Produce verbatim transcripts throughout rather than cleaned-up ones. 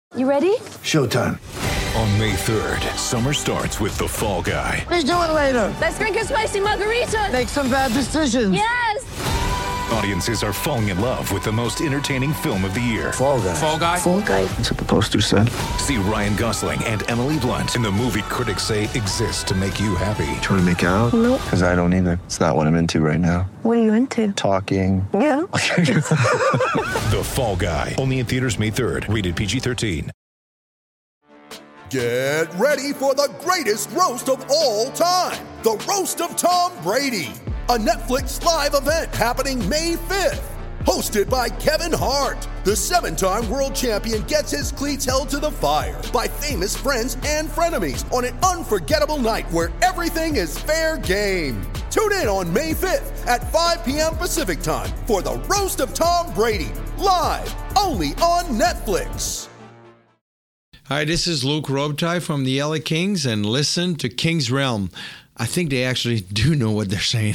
You ready? Showtime. On May third, summer starts with The Fall Guy. Let's do it later. Let's drink a spicy margarita. Make some bad decisions. Yes! Audiences are falling in love with the most entertaining film of the year. Fall Guy. Fall Guy? Fall Guy. That's what the poster said. See Ryan Gosling and Emily Blunt in the movie critics say exists to make you happy. Trying to make it out? Nope. Because I don't either. It's not what I'm into right now. What are you into? Talking. Yeah. The Fall Guy. Only in theaters May third. Rated P G thirteen. Get ready for the greatest roast of all time. The Roast of Tom Brady. A Netflix live event happening May fifth. Hosted by Kevin Hart. The seven-time world champion gets his cleats held to the fire by famous friends and frenemies on an unforgettable night where everything is fair game. Tune in on May fifth at five p.m. Pacific time for the Roast of Tom Brady. Live only on Netflix. Hi, this is Luke Robitaille from the L A Kings, and listen to King's Realm. I think they actually do know what they're saying.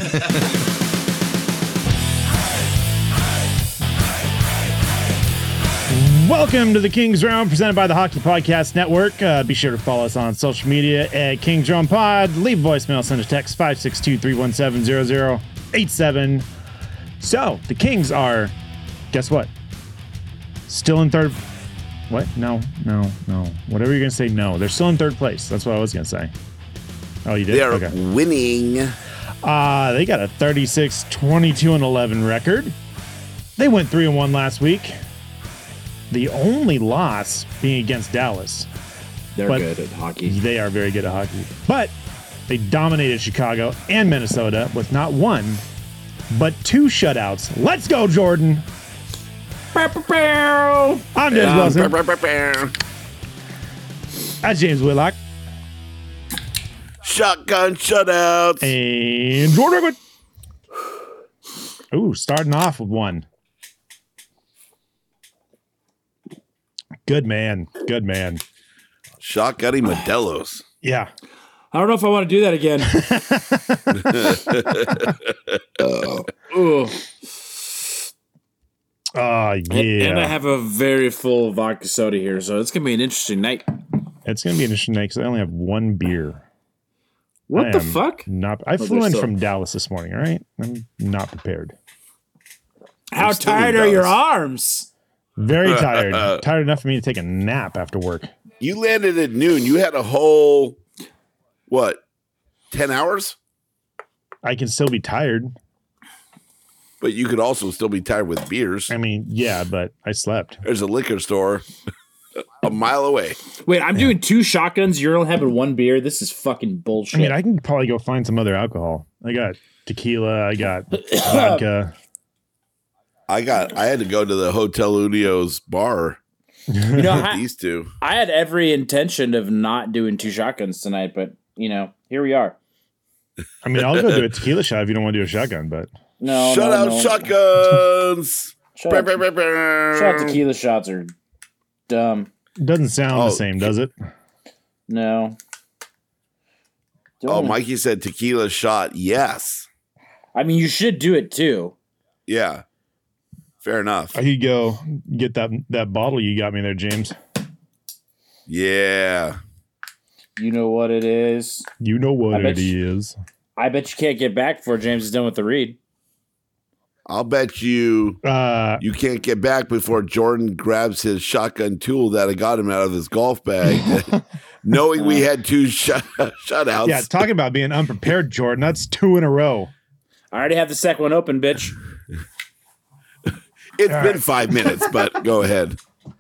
Welcome to the King's Realm, presented by the Hockey Podcast Network. Uh, be sure to follow us on social media at King's Realm Pod. Leave a voicemail, send a text, five six two, three one seven, zero zero eight seven. So, the Kings are, guess what? Still in third... What? No, no, no. Whatever you're going to say, no. They're still in third place. That's what I was going to say. Oh, you did? They are okay. winning. Uh, they got a thirty-six, twenty-two, and eleven record. They went three and one last week. The only loss being against Dallas. They're But good at hockey. They are very good at hockey. But they dominated Chicago and Minnesota with not one, but two shutouts. Let's go, Jordan. I'm James Um, Wilson. brr, brr, brr, brr. That's James Whitlock. Shotgun shutouts. And Jordan Redwood. Ooh, starting off with one. Good man. Good man. Shotgunny Modelo's. Yeah. I don't know if I want to do that again. Ooh. Oh, yeah. And, and I have a very full vodka soda here, so it's going to be an interesting night. It's going to be an interesting night because I only have one beer. What I the am fuck? Not. I Oh, flew in there's still- from Dallas this morning, all right? I'm not prepared. How still in tired are your Dallas. arms? Very tired. Tired enough for me to take a nap after work. You landed at noon. You had a whole, what, ten hours? I can still be tired. But you could also still be tired with beers. I mean, yeah, but I slept. There's a liquor store a mile away. Wait, I'm doing two shotguns. You're only having one beer. This is fucking bullshit. I mean, I can probably go find some other alcohol. I got tequila. I got vodka. I got. I had to go to the Hotel Unio's bar you know, with I, these two. I had every intention of not doing two shotguns tonight, but, you know, here we are. I mean, I'll go do a tequila shot if you don't want to do a shotgun, but No, Shut no, out no. shotguns. Shut Brr, out, brr, brr, brr. shut out tequila shots are dumb. it doesn't sound Oh, the same, does it? No. Oh, Don't- Mikey said tequila shot. Yes. I mean, you should do it too. Yeah. Fair enough. I could go get that that bottle you got me there, James. Yeah. You know what it is. You know what I bet it you- is. I bet you can't get back before James is done with the read. I'll bet you Uh, you can't get back before Jordan grabs his shotgun tool that I got him out of his golf bag, knowing we had two shut shutouts. yeah, talking about being unprepared, Jordan. That's two in a row. I already have the second one open, bitch. It's been five minutes, but go ahead.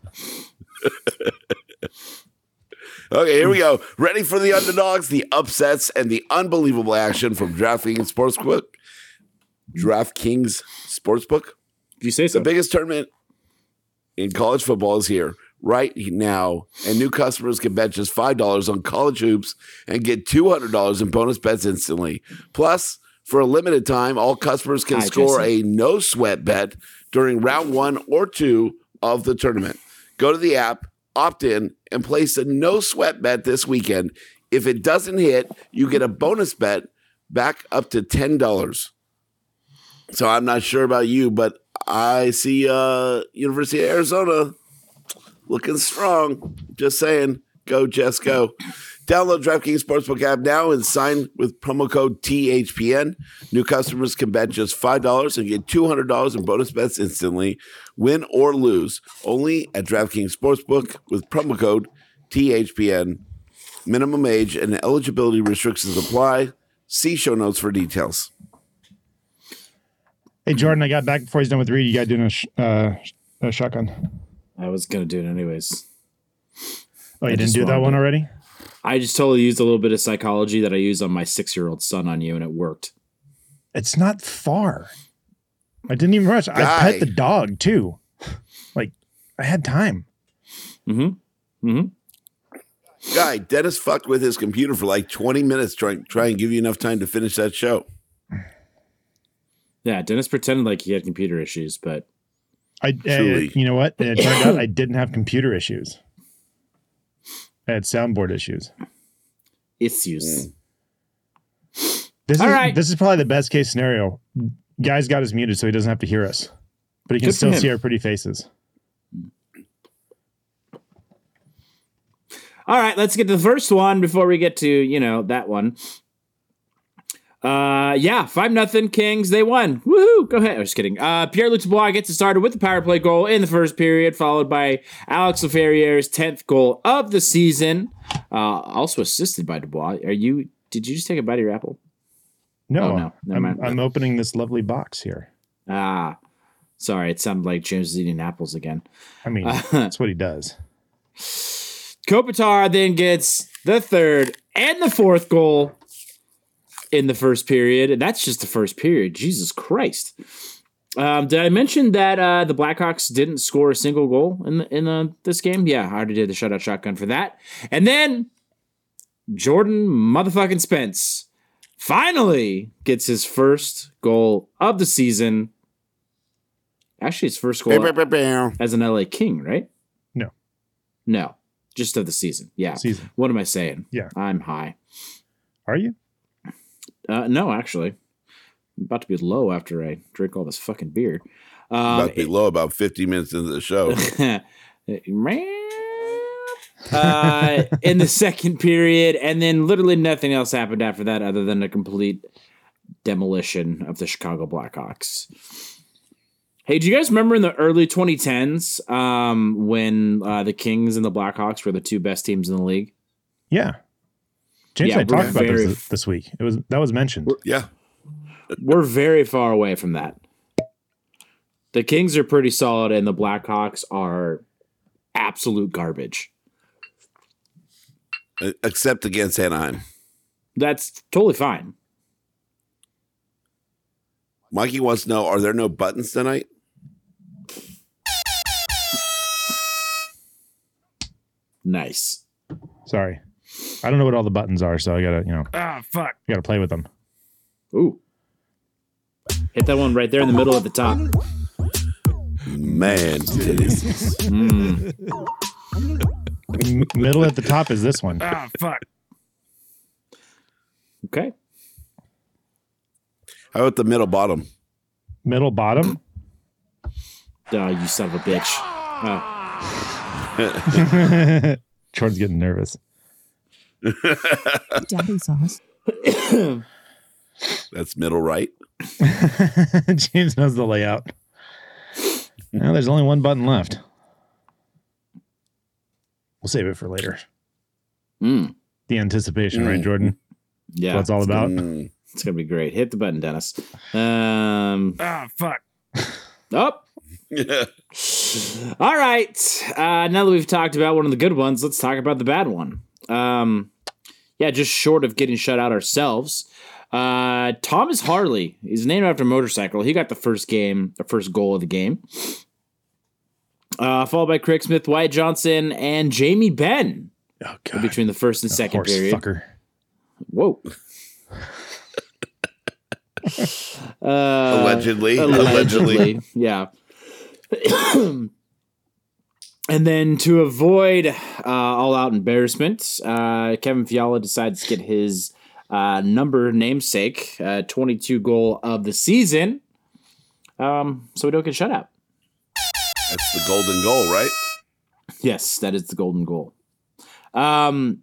Okay, here we go. Ready for the underdogs, the upsets, and the unbelievable action from DraftKings Sportsbook. DraftKings Sportsbook. Did you say so? The biggest tournament in college football is here right now, and new customers can bet just five dollars on college hoops and get two hundred dollars in bonus bets instantly. Plus, for a limited time, all customers can Hi, score Jesse. a no-sweat bet during round one or two of the tournament. Go to the app, opt in, and place a no-sweat bet this weekend. If it doesn't hit, you get a bonus bet back up to ten dollars. So I'm not sure about you, but I see uh, University of Arizona looking strong. Just saying. Go, Jess, go. Download DraftKings Sportsbook app now and sign with promo code T H P N. New customers can bet just five dollars and get two hundred dollars in bonus bets instantly, win or lose. Only at DraftKings Sportsbook with promo code T H P N. Minimum age and eligibility restrictions apply. See show notes for details. Hey, Jordan, I got back before he's done with Reed. You got doing a, sh- uh, a shotgun. I was going to do it anyways. Oh, you I didn't just do that wanted one to- already? I just totally used a little bit of psychology that I used on my six-year-old son on you, and it worked. It's not far. I didn't even rush. I Guy. pet the dog, too. Like, I had time. Mm-hmm. Mm-hmm. Guy, Dennis fucked with his computer for like twenty minutes trying try and give you enough time to finish that show. Yeah, Dennis pretended like he had computer issues, but I, Truly. uh, you know what? It turned out I didn't have computer issues. I had soundboard issues. issues. This All is right. this is probably the best case scenario. Guy's got us muted so he doesn't have to hear us, but he can Good for still him. see our pretty faces. All right, let's get to the first one before we get to, you know, that one. Uh, yeah, five nothing Kings. They won. Woohoo! Go ahead. I'm just kidding. Uh, Pierre-Luc Dubois gets it started with the power play goal in the first period, followed by Alex Laferriere's tenth goal of the season. Uh, also assisted by Dubois. Are you? Did you just take a bite of your apple? No, Oh, no. Never I'm, mind. I'm opening this lovely box here. Ah, sorry. It sounded like James was eating apples again. I mean, that's what he does. Kopitar then gets the third and the fourth goal in the first period. And that's just the first period. Jesus Christ. Um, did I mention that uh, the Blackhawks didn't score a single goal in the, in the, this game? Yeah, I already did the shutout shotgun for that. And then Jordan motherfucking Spence finally gets his first goal of the season. Actually, his first goal as an L A King, right? No. No. Just of the season. Yeah. Season. What am I saying? Yeah. I'm high. Are you? Uh, no, actually. I'm about to be low after I drink all this fucking beer. Um, About to be low about fifty minutes into the show. uh, in the second period, and then literally nothing else happened after that other than a complete demolition of the Chicago Blackhawks. Hey, do you guys remember in the early twenty tens um, when uh, the Kings and the Blackhawks were the two best teams in the league? Yeah. James Yeah, and I we're talked about very- this this week. It was that was mentioned. Yeah. We're very far away from that. The Kings are pretty solid, and the Blackhawks are absolute garbage. Except against Anaheim. That's totally fine. Mikey wants to know, are there no buttons tonight? Nice. Sorry. I don't know what all the buttons are, so I gotta, you know. Ah, fuck. I gotta play with them. Ooh. Hit that one right there in the middle at the top. Man, titties. M- middle at the top is this one. Ah, fuck. Okay. How about the middle bottom? Middle bottom? Oh, you son of a bitch. Oh. Jordan's getting nervous. Daddy sauce. That's middle right. James knows the layout. Now there's only one button left. We'll save it for later. Mm. The anticipation, Mm. right, Jordan? Yeah. That's what it's all about. Mm. It's going to be great. Hit the button, Dennis. Um, Ah, fuck. up. All right. Uh, now that we've talked about one of the good ones, let's talk about the bad one. Um, yeah, just short of getting shut out ourselves. Uh, Thomas Harley, he's named after a motorcycle. He got the first game, the first goal of the game. Uh, followed by Craig Smith, Wyatt Johnson, and Jamie Benn Oh, God. between the first and That second horse period. fucker. Whoa. uh, Allegedly. allegedly. Allegedly. Yeah. And then to avoid uh, all-out embarrassment, uh, Kevin Fiala decides to get his uh, number namesake, uh, twenty-two goal of the season, um, so we don't get shut out. That's the golden goal, right? Yes, that is the golden goal. Um,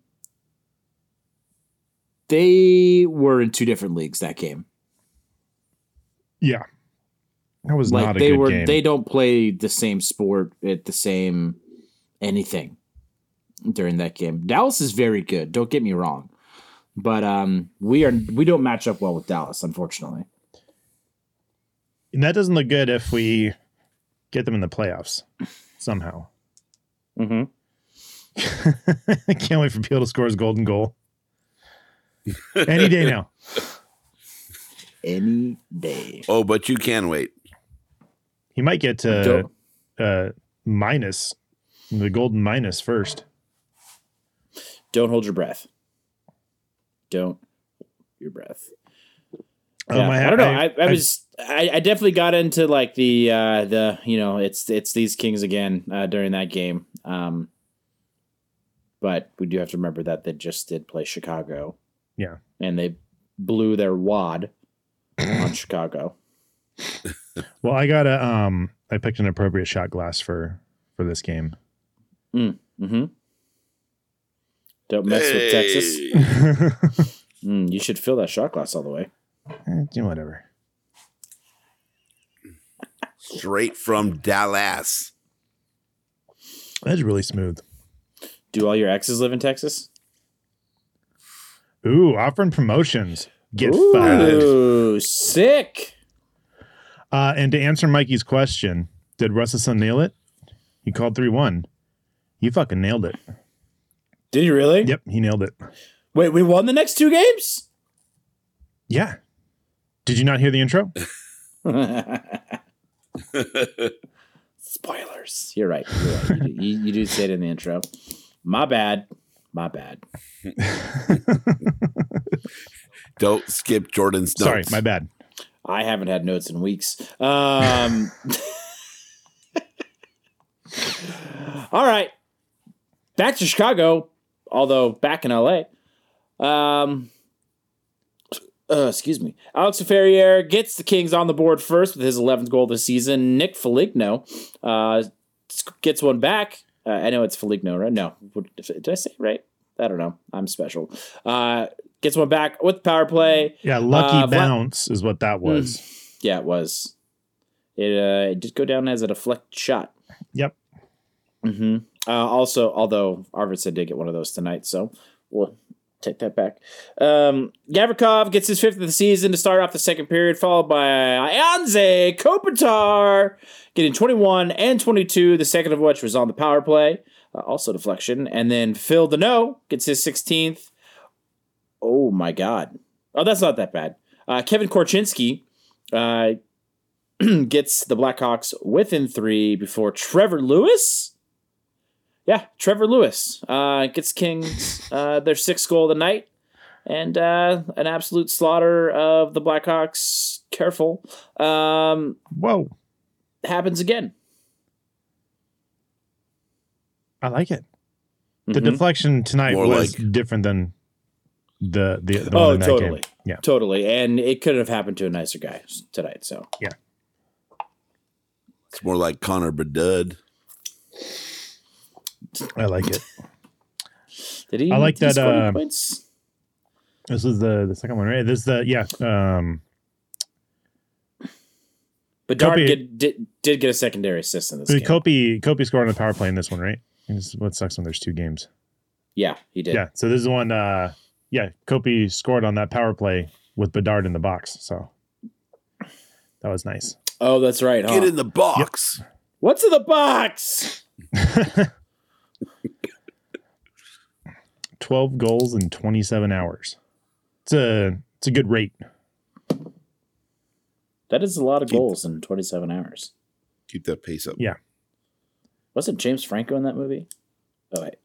they were in two different leagues that game. Yeah. That was Like not a they good were, game. they don't play the same sport at the same anything during that game. Dallas is very good. Don't get me wrong, but um, we are we don't match up well with Dallas, unfortunately. And that doesn't look good if we get them in the playoffs somehow. Mm-hmm. I can't wait for Peel to score his golden goal. Any day now. Any day. Oh, but you can wait. He might get to uh, minus, the golden minus first. Don't hold your breath. Don't hold your breath. Um, Yeah, I, I don't know. I, I, I was I, I definitely got into like the uh, the you know it's it's these Kings again uh, during that game. Um, but we do have to remember that they just did play Chicago. Yeah, and they blew their wad on Chicago. Well, I got a um. I picked an appropriate shot glass for for this game. Mm, mm-hmm. Don't mess Hey. with Texas. mm, you should fill that shot glass all the way. Eh, do whatever. Straight from Dallas. That's really smooth. Do all your exes live in Texas? Ooh, offering promotions. Get Ooh, five. sick. Uh, and to answer Mikey's question, did Russellson nail it? He called three one. You fucking nailed it. Did you really? Yep, he nailed it. Wait, we won the next two games? Yeah. Did you not hear the intro? Spoilers. You're right. You're right. You, do, you, you do say it in the intro. My bad. My bad. Don't skip Jordan's notes. Sorry, my bad. I haven't had notes in weeks. Um, all right. Back to Chicago, although back in L A. Um, uh, excuse me. Alex Ferrier gets the Kings on the board first with his eleventh goal this season. Nick Foligno uh, gets one back. Uh, I know it's Foligno, right? No. Did I say it right? I don't know. I'm special. Uh, gets one back with power play. Yeah, lucky Uh, Vla- bounce is what that was. Yeah, it was. It, uh, it did go down as a deflect shot. Yep. Mm-hmm. Uh, also, although Arvidsson did get one of those tonight, so we'll take that back. Um, Gavrikov gets his fifth of the season to start off the second period, followed by Anze Kopitar getting twenty-one and twenty-two, the second of which was on the power play, uh, also deflection. And then Phil Deneau gets his sixteenth. Oh, my God. Oh, that's not that bad. Uh, Kevin Korchinski uh, gets the Blackhawks within three before Trevor Lewis. Yeah, Trevor Lewis uh, gets Kings uh, their sixth goal of the night, and uh, an absolute slaughter of the Blackhawks. Careful. Um, Whoa. happens again. I like it. The Mhm. deflection tonight More was like- different than the the, the one Oh, in that totally. game. Yeah. Totally. And it could have happened to a nicer guy tonight. So It's more like Connor Bedard. I like it. did he? I like did he that, score any uh, points? This is the the second one, right? This is the yeah. Um Bedard Kopi- get, did, did get a secondary assist in this game. Kopi Kopi scored on the power play in this one, right? This is what sucks when there's two games. Yeah, he did. Yeah. So this is one uh yeah, Kopi scored on that power play with Bedard in the box. So that was nice. Oh, that's right. Huh? Get in the box. What's in the box? twelve goals in twenty-seven hours. It's a it's a good rate. That is a lot of goals in twenty-seven hours. Keep that pace up. Yeah. Wasn't James Franco in that movie? Oh, wait.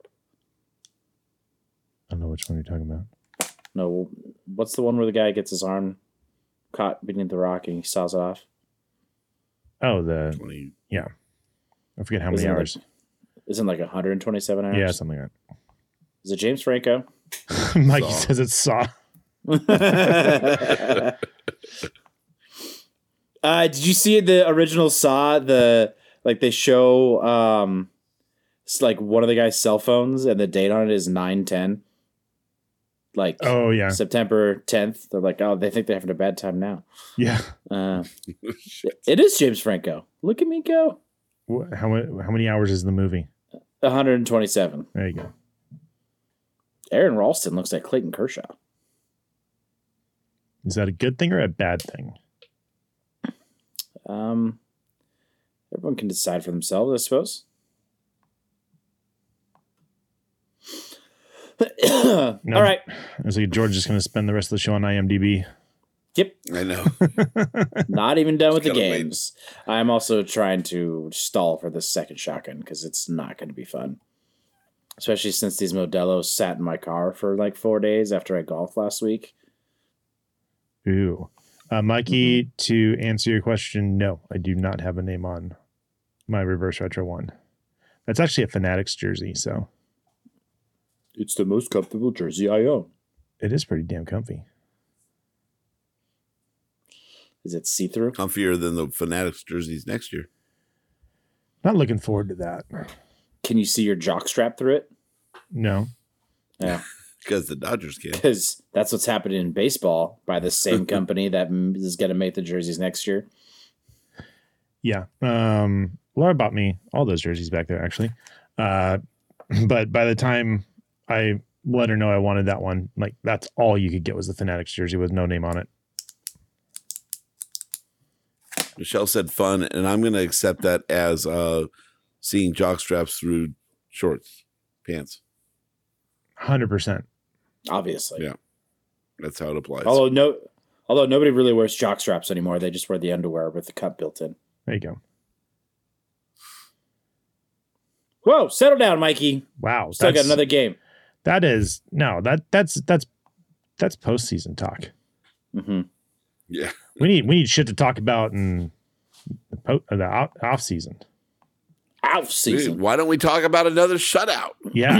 I don't know which one you're talking about. No, what's the one where the guy gets his arm caught beneath the rock and he saws it off? Oh, the twenty yeah. I forget how many Isn't it hours. Like, isn't it like one hundred twenty-seven hours? Yeah, something like Is it James Franco? that. Mikey says it's Saw. uh, did you see the original Saw? The like they show um, It's like one of the guy's cell phones, and the date on it is nine ten. Like, oh yeah, September tenth. They're like, oh, they think they're having a bad time now. Yeah, uh, it is James Franco. Look at me go. How how many hours is the movie? one hundred twenty-seven. There you go. Aaron Ralston looks like Clayton Kershaw. Is that a good thing or a bad thing? Um, everyone can decide for themselves, I suppose. No, all right. I was like, George is going to spend the rest of the show on IMDb. Yep. I know. Not even done with the Gotta games. Wait. I'm also trying to stall for the second shotgun because it's not going to be fun. Especially since these Modelos sat in my car for like four days after I golfed last week. Ooh. Uh, Mikey, mm-hmm. to answer your question, no, I do not have a name on my reverse retro one. That's actually a Fanatics jersey, so. It's the most comfortable jersey I own. It is pretty damn comfy. Is it see-through? Comfier than the Fanatics jerseys next year. Not looking forward to that. Can you see your jock strap through it? No. Yeah. Because the Dodgers can. Because that's what's happening in baseball by the same company that is going to make the jerseys next year. Yeah. Um, Laura bought me all those jerseys back there, actually. Uh, but by the time I let her know I wanted that one, like, that's all you could get was the Fanatics jersey with no name on it. Michelle said fun, and I'm going to accept that as uh, seeing jock straps through shorts, pants. one hundred percent. Obviously. Yeah. That's how it applies. Although no, although nobody really wears jock straps anymore. They just wear the underwear with the cup built in. There you go. Whoa, settle down, Mikey. Wow. Still got another game. That is, no, that that's, that's, that's postseason talk. Mm-hmm. Yeah. We need we need shit to talk about in the, po- the off, off season. Off season. Dude, why don't we talk about another shutout? Yeah.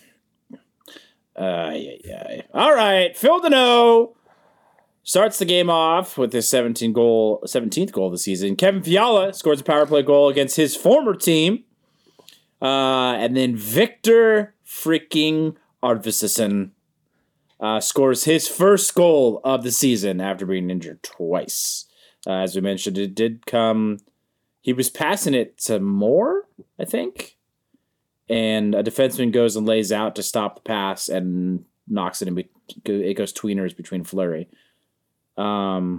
uh, yeah, yeah. All right. Phil Deneau starts the game off with his seventeen goal, seventeenth goal of the season. Kevin Fiala scores a power play goal against his former team. Uh, and then Victor freaking Arvidsson Uh, scores his first goal of the season after being injured twice. Uh, as we mentioned, it did come. He was passing it to Moore, I think, and a defenseman goes and lays out to stop the pass and knocks it in. Be- it goes tweeners between Fleury. Um,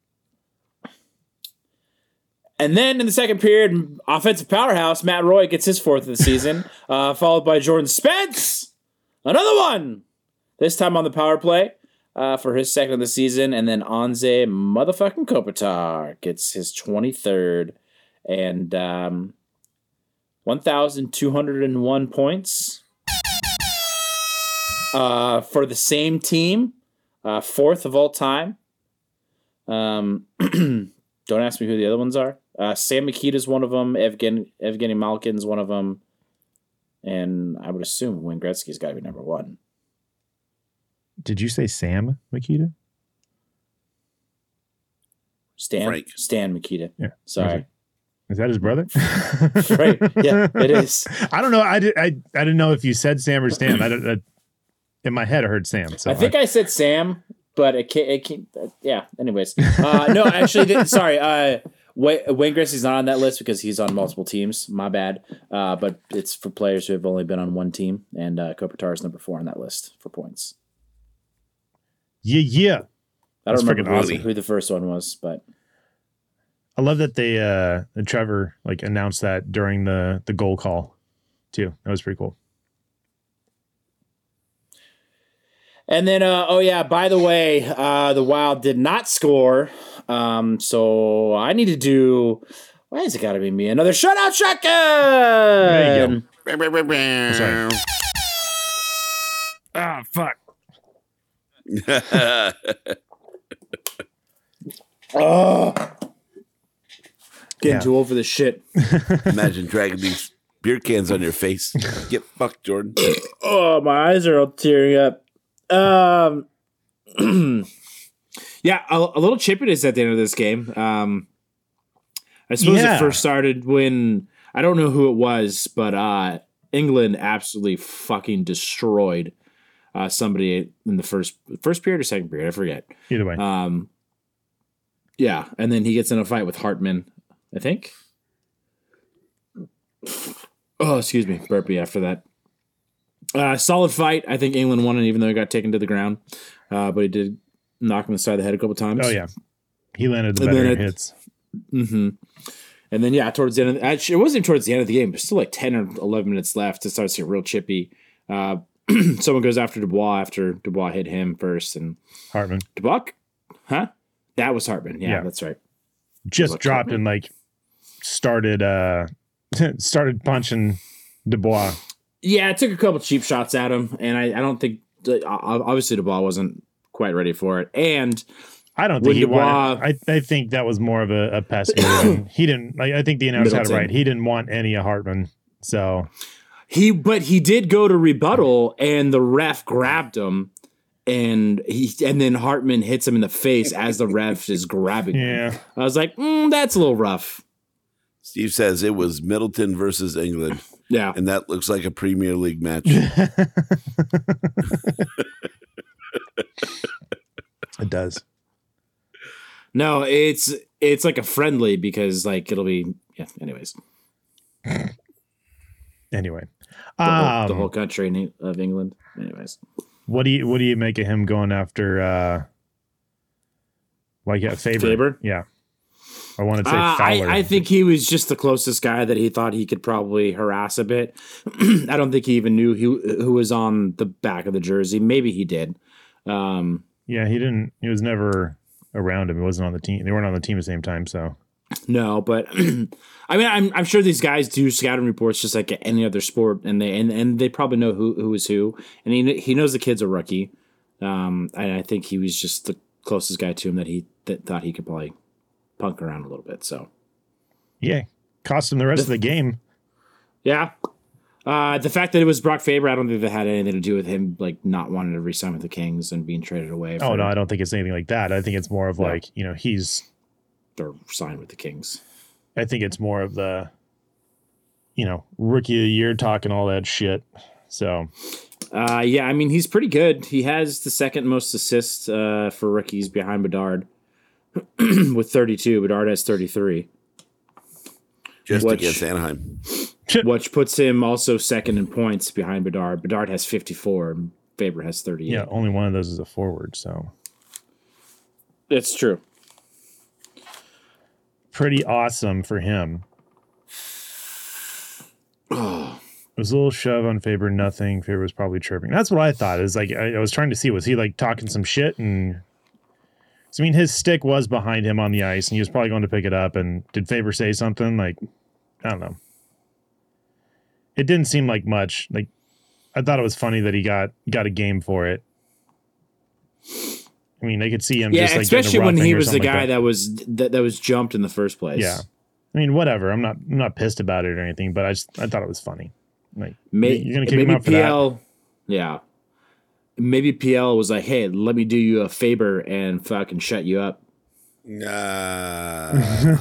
and then in the second period, offensive powerhouse Matt Roy gets his fourth of the season, uh, followed by Jordan Spence, another one. This time on the power play uh, for his second of the season. And then Anze motherfucking Kopitar gets his twenty-third and um, one thousand two hundred one points uh, for the same team. Uh, fourth of all time. Um, don't ask me who the other ones are. Uh, Sam Mikita's one of them. Evgen- Evgeny Malkin's one of them. And I would assume Wayne Gretzky's got to be number one. Did you say Sam Mikita? Stan? Frank. Stan Mikita. Yeah. Sorry. Is that his brother? Right. Yeah, it is. I don't know. I, did, I, I didn't know if you said Sam or Stan. I, don't, I In my head, I heard Sam. So I think I, I said Sam, but it can't. It can't uh, yeah. Anyways. Uh, no, actually, th- sorry. Uh, Wayne, Wayne Gretzky's not on that list because he's on multiple teams. My bad. Uh, but it's for players who have only been on one team. And uh, Kopitar is number four on that list for points. Yeah, yeah. I don't That's remember who, awesome. who the first one was, but I love that they uh that Trevor like announced that during the the goal call too. That was pretty cool. And then uh oh yeah, by the way, uh the Wild did not score. Um so I need to do why has it gotta be me? Another shutout shotgun. There you go. Sorry. Ah, fuck. Oh, getting Yeah. too old for this shit. Imagine dragging these beer cans on your face. Get fucked, Jordan. Oh, my eyes are all tearing up. Um, yeah, a, a little chippiness at the end of this game. Um, I suppose Yeah. it first started when I don't know who it was, but uh, England absolutely fucking destroyed uh, somebody in the first first period or second period. I forget. Either way. Um, yeah, and then he gets in a fight with Hartman, I think. Oh, excuse me, burpee after that. Uh, solid fight. I think England won it, even though he got taken to the ground. Uh, but he did knock him on the side of the head a couple times. Oh, yeah. He landed the And better then it- hits. Mm-hmm. And then, yeah, towards the end of the, actually, it wasn't even towards the end of the game, but still like ten or eleven minutes left. It starts to get real chippy. Uh, someone goes after Dubois after Dubois hit him first. And Hartman. Dubois? Huh? That was Hartman. Yeah, Yeah. that's right. Just Dubois dropped Hartman. and like started uh started punching Dubois. Yeah, it took a couple cheap shots at him. And I, I don't think, uh, obviously, Dubois wasn't quite ready for it. And I don't think When he Dubois- wanted. I, I think that was more of a, a pest move. He didn't. Like, I think the announcer had it Middleton. right. He didn't want any of Hartman. So He, but he did go to rebuttal, and the ref grabbed him, and he, and then Hartman hits him in the face as the ref is grabbing him. yeah, I was like, mm, that's a little rough. Steve says it was Middleton versus England, Yeah, and that looks like a Premier League match. it does. no, it's it's like a friendly because like it'll be yeah. Anyways, Anyway, the, whole, um, the whole country in- of England. Anyways, what do you what do you make of him going after uh like a Faber? Faber? Yeah, I wanted to say uh, Fowler. I I think he was just the closest guy that he thought he could probably harass a bit. I don't think he even knew who who was on the back of the jersey. Maybe he did. Um, yeah, he didn't. He was never around him. He wasn't on the team. They weren't on the team at the same time. So No, but I mean, I'm I'm sure these guys do scouting reports just like any other sport, and they and, and they probably know who who is who, and he he knows the kid's a rookie. Um, and I think he was just the closest guy to him that he that thought he could probably punk around a little bit. So yeah, cost him the rest of the game. yeah, uh, the fact that it was Brock Faber, I don't think that had anything to do with him like not wanting to re-sign with the Kings and being traded away. Oh for, no, I don't think it's anything like that. I think it's more of Yeah. like, you know, he's. or sign with the Kings. I think it's more of the, you know, rookie of the year talking all that shit. So Uh, yeah, I mean, he's pretty good. He has the second most assists uh, for rookies behind Bedard with thirty-two. Bedard has thirty-three, Just Which- against Anaheim. which puts him also second in points behind Bedard. Bedard has fifty-four and Faber has thirty-eight. yeah, only one of those is a forward. So It's true. pretty awesome for him. It was a little shove on Faber, nothing. Faber was probably chirping. That's what I thought. Is like I, I was trying to see, was he like talking some shit? And so, I mean, his stick was behind him on the ice, and he was probably going to pick it up. And did Faber say something? Like, I don't know. It didn't seem like much. Like, I thought it was funny that he got got a game for it. I mean, they could see him. Yeah, just, like, getting a especially when roughing he or was the something like guy that. was that, that was jumped in the first place. Yeah. I mean, whatever. I'm not I'm not pissed about it or anything, but I just I thought it was funny. Like, May, you're gonna kick him maybe out for P that? L. Yeah, maybe P L was like, "Hey, let me do you a Faber and fucking shut you up." Nah.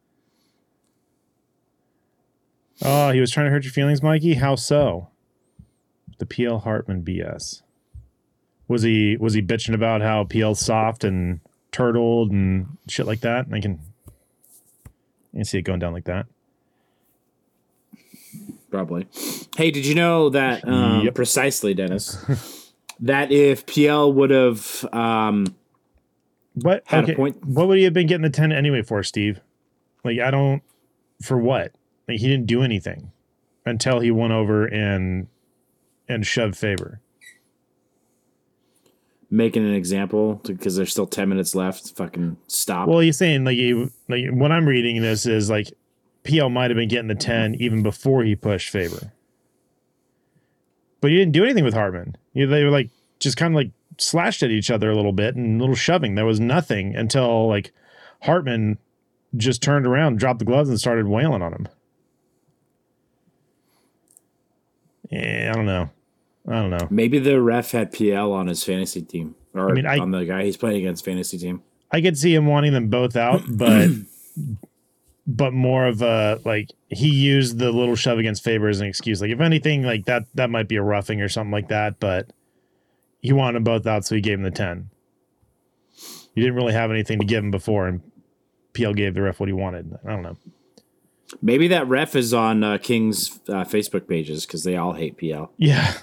Oh, he was trying to hurt your feelings, Mikey. How so? The P L Hartman B S. Was he was he bitching about how P L's soft and turtled and shit like that? I can, I can see it going down like that. Probably. Hey, did you know that um, Yep. precisely, Dennis? that if P L would have, um, What? Had a Okay. point. What would he have been getting the ten anyway for, Steve? Like, I don't. For what? Like, he didn't do anything until he went over and and shoved Faber. making an example because there's still ten minutes left, fucking stop. Well, he's saying like, he, like what I'm reading this is like P L might have been getting the ten even before he pushed Faber, but he didn't do anything with Hartman. You know, they were like just kind of like slashed at each other a little bit and a little shoving. There was nothing until like Hartman just turned around, dropped the gloves, and started wailing on him. Yeah, I don't know. I don't know. Maybe the ref had P L on his fantasy team, or I mean, I- on the guy he's playing against fantasy team. I could see him wanting them both out, but but more of a, like, he used the little shove against Faber as an excuse. Like, if anything, like, that that might be a roughing or something like that, but he wanted them both out, so he gave him the ten. You didn't really have anything to give him before, and P L gave the ref what he wanted. I don't know. Maybe that ref is on uh, King's uh, Facebook pages because they all hate P L. Yeah.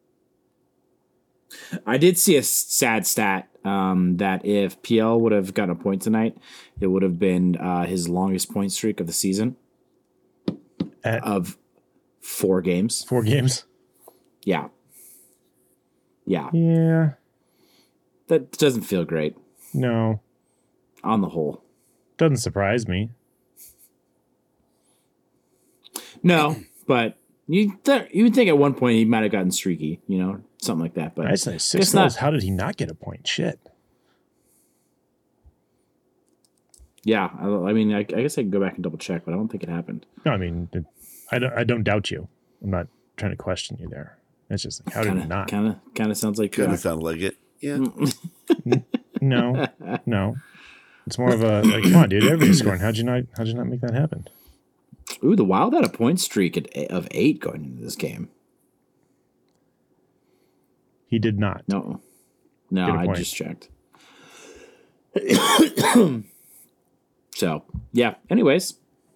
I did see a sad stat um, that if P L would have gotten a point tonight, it would have been uh, his longest point streak of the season At of four games. Four games? Yeah. Yeah. Yeah. That doesn't feel great. No. On the whole. Doesn't surprise me. No, but you th- you would think at one point he might have gotten streaky, you know, something like that. But I say six guess goals. not. How did he not get a point? Shit. Yeah, I, I mean, I, I guess I can go back and double check, but I don't think it happened. No, I mean, it, I don't. I don't doubt you. I'm not trying to question you there. It's just like, how kinda, did he not? Kind of, kind of sounds like. Kind Uh, of sound like it. Yeah. No, no. It's more of a like, come on, dude. Everybody's scoring. How'd you not? How'd you not make that happen? Ooh, the Wild had a point streak at, of eight going into this game. He did not. No, no, Get a I point. just checked. So yeah. Anyways,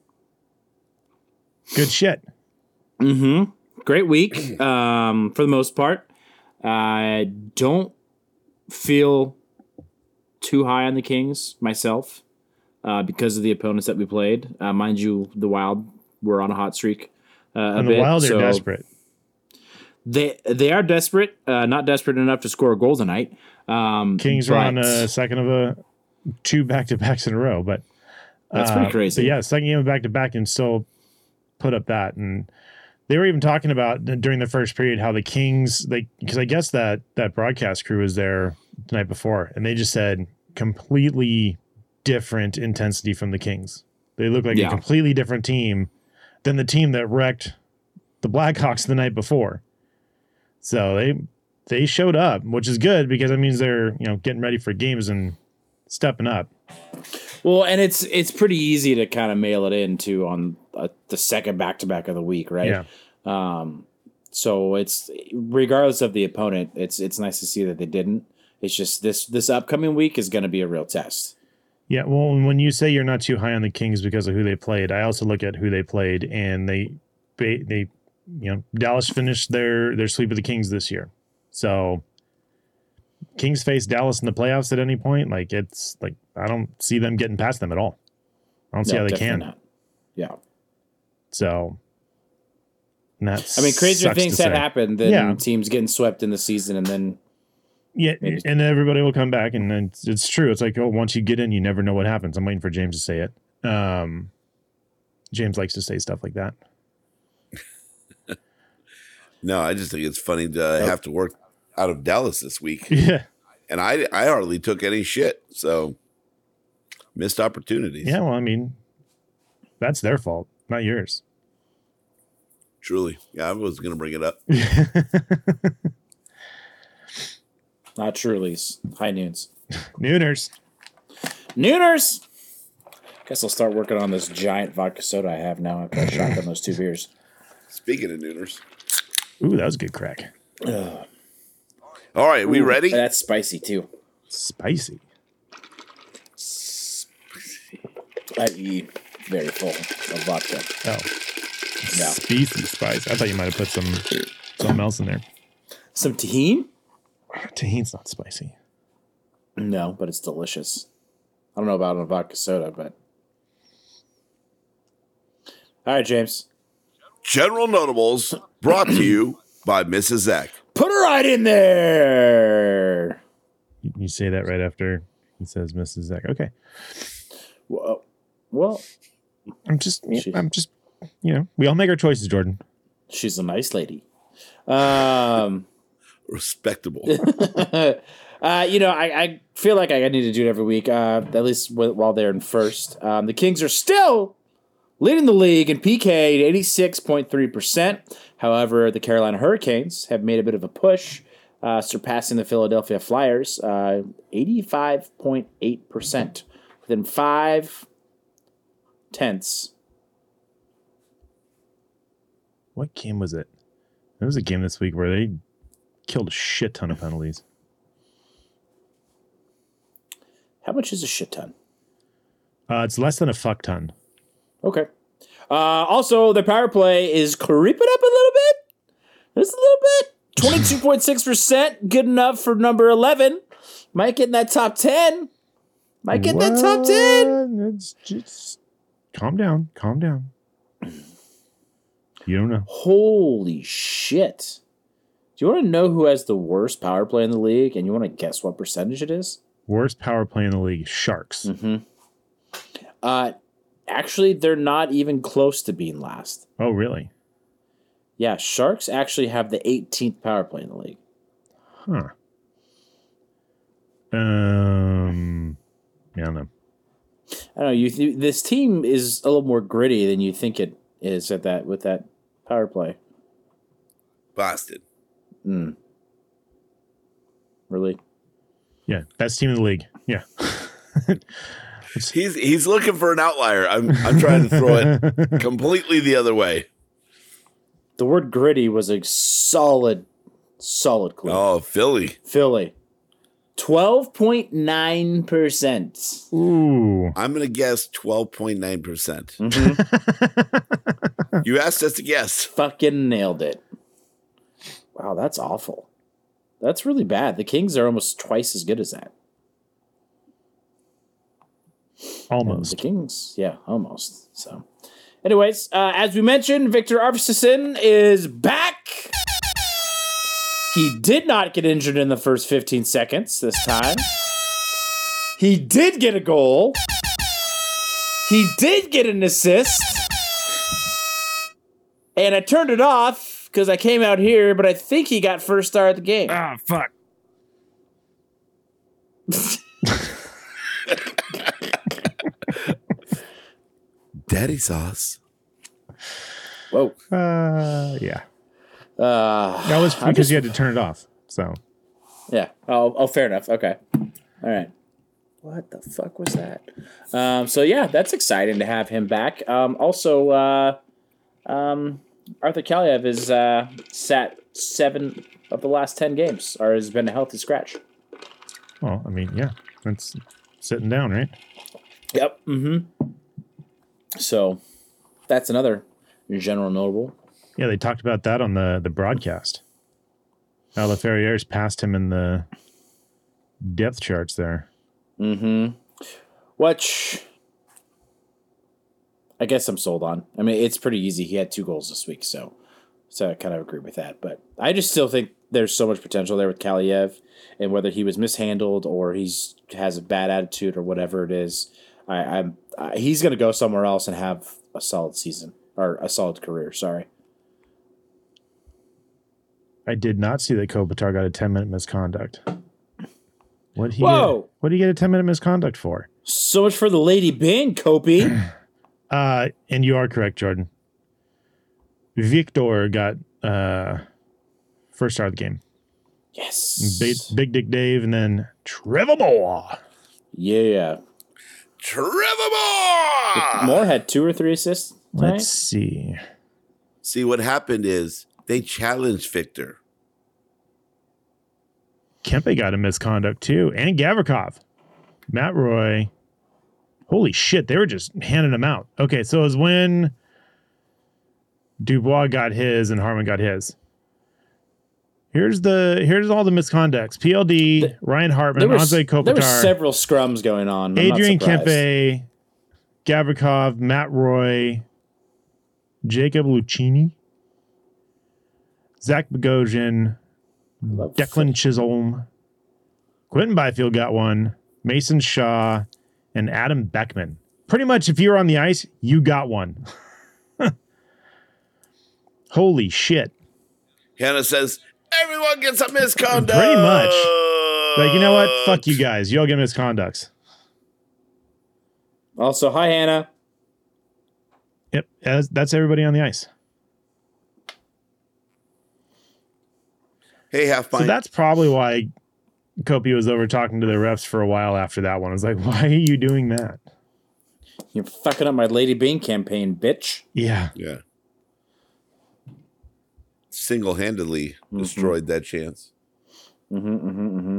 Good shit. mm-hmm. Great week um, for the most part. I don't feel too high on the Kings myself uh, because of the opponents that we played. Uh, mind you, the Wild were on a hot streak. Uh, a And the bit, Wild are so desperate. They they are desperate, uh, not desperate enough to score a goal tonight. Um, Kings were but on a second of a two back to backs in a row, but That's uh, pretty crazy. But yeah, second game of back to back and still put up that. And they were even talking about during the first period how the Kings, like, because I guess that that broadcast crew was there the night before, and they just said completely different intensity from the Kings. They look like Yeah. a completely different team than the team that wrecked the Blackhawks the night before. So they they showed up, which is good because it means they're, you know, getting ready for games and stepping up. Well, and it's it's pretty easy to kind of mail it in too on uh, the second back to back of the week, right? Yeah. Um, so it's regardless of the opponent, it's it's nice to see that they didn't. It's just this this upcoming week is going to be a real test. Yeah, well, when you say you're not too high on the Kings because of who they played, I also look at who they played, and they they, they you know, Dallas finished their their sweep of the Kings this year. So Kings face Dallas in the playoffs at any point, like it's like I don't see them getting past them at all. I don't see No, how they definitely can. not. Yeah. So and that's I mean, crazier sucks things to have say. happened than Yeah. teams getting swept in the season and then Yeah, Maybe. and everybody will come back, and it's, it's true. It's like, oh, once you get in, you never know what happens. I'm waiting for James to say it. Um, James likes to say stuff like that. No, I just think it's funny to have to work out of Dallas this week. Yeah, And I I hardly took any shit. So missed opportunities. yeah. Well, I mean, that's their fault, not yours. Truly. Yeah, I was gonna bring it up. not Truly's. High noons. Nooners. Nooners! Guess I'll start working on this giant vodka soda I have now after I shot on those two beers. Speaking of nooners. Ooh, that was a good crack. All right, we Ooh, ready? That's spicy too. Spicy. I'd be very full of vodka. Oh, Yeah. spicy spice. I thought you might have put some something else in there. Some tahini? Tahini's not spicy. No, but it's delicious. I don't know about a vodka soda, but. All right, James. General Notables brought to you by Missus Zach. Put her right in there. You, you say that right after he says Missus Zach. Okay. Well, well, I'm just, yeah, She- I'm just, you know, we all make our choices, Jordan. she's a nice lady. Um. Respectable. Uh, you know, I, I feel like I need to do it every week, uh, at least w- while they're in first. Um, the Kings are still leading the league in P K at eighty-six point three percent. However, the Carolina Hurricanes have made a bit of a push, uh, surpassing the Philadelphia Flyers, uh, eighty-five point eight percent. Within five tenths. What game was it? There was a game this week where they killed a shit ton of penalties. How much is a shit ton? Uh, it's less than a fuck ton. Okay. Uh, also, the power play is creeping up a little bit. Just a little bit. twenty-two point six percent. Good enough for number eleven. Might get in that top ten. Might get in that top ten. It's just calm down. Calm down. You don't know. Holy shit. Do you want to know who has the worst power play in the league? And you want to guess what percentage it is? Worst power play in the league, Sharks. Mm-hmm. Uh, actually, they're not even close to being last. Oh, really? Yeah, Sharks actually have the eighteenth power play in the league. Huh. Um, yeah, I don't know. I don't know. You th- this team is a little more gritty than you think it is at that with that power play. Boston. Mm. Really? Yeah, best team in the league. Yeah. he's he's looking for an outlier. I'm I'm trying to throw it completely the other way. The word gritty was a solid, solid clue. Oh, Philly. Philly. twelve point nine percent. Ooh. I'm going to guess twelve point nine percent. Mm-hmm. You asked us to guess. Fucking nailed it. Wow, that's awful. That's really bad. The Kings are almost twice as good as that. Almost. And the Kings, yeah, almost. So, anyways, uh, as we mentioned, Victor Arvidsson is back. He did not get injured in the first fifteen seconds this time. He did get a goal. He did get an assist. And I turned it off because I came out here, but I think he got first star of the game. Ah, fuck. Daddy sauce. Whoa. Uh, yeah. Uh, That was I'm because just- you had to turn it off. So, Yeah. Oh, oh, fair enough. Okay. All right. What the fuck was that? Um, so yeah, that's exciting to have him back. Um, also, uh, um, Arthur Kaliev is uh, sat seven of the last ten games, or has been a healthy scratch. well, I mean, yeah, that's sitting down, right? Yep. Mm-hmm. So that's another general notable. Yeah, they talked about that on the, the broadcast. Now Laferriere's passed him in the depth charts there. Mm-hmm. Which I guess I'm sold on. I mean, it's pretty easy. He had two goals this week, so so I kind of agree with that. But I just still think there's so much potential there with Kaliev, and whether he was mishandled or he's has a bad attitude or whatever it is, I, I'm I, he's going to go somewhere else and have a solid season or a solid career. Sorry. I did not see that Kopitar got a ten minute misconduct. What he Whoa! Get, what did he get a ten minute misconduct for? So much for the Lady Bing, Kopi. Uh, and you are correct, Jordan. Victor got uh, first star of the game. Yes. Big, Big Dick Dave, and then Trevor Moore. Yeah. Trevor Moore! Moore had two or three assists tonight. Let's see. See, what happened is they challenged Victor. Kempe got a misconduct too, and Gavrikov. Matt Roy. Holy shit, they were just handing them out. Okay, so it was when Dubois got his and Harmon got his. Here's the here's all the misconducts. P L D, The- Ryan Hartman, There were, Andre Kopitar, there were several scrums going on. I'm not Adrian surprised. Kempe, Gavrikov, Matt Roy, Jacob Lucchini, Zach Bogosian, Love Declan Chisholm, Quentin Byfield got one, Mason Shaw, and Adam Beckman. Pretty much, if you were on the ice, you got one. Holy shit. Hannah says, everyone gets a misconduct. Pretty much. Like, you know what? Fuck you guys. You all get misconducts. Also, hi, Hannah. Yep, that's, that's everybody on the ice. Hey, half So pint. that's probably why Kopi was over talking to the refs for a while after that one. I was like, why are you doing that? You're fucking up my Lady Bean campaign, bitch. Yeah. Yeah. Single-handedly mm-hmm. destroyed that chance. Mm-hmm, mm-hmm, mm-hmm.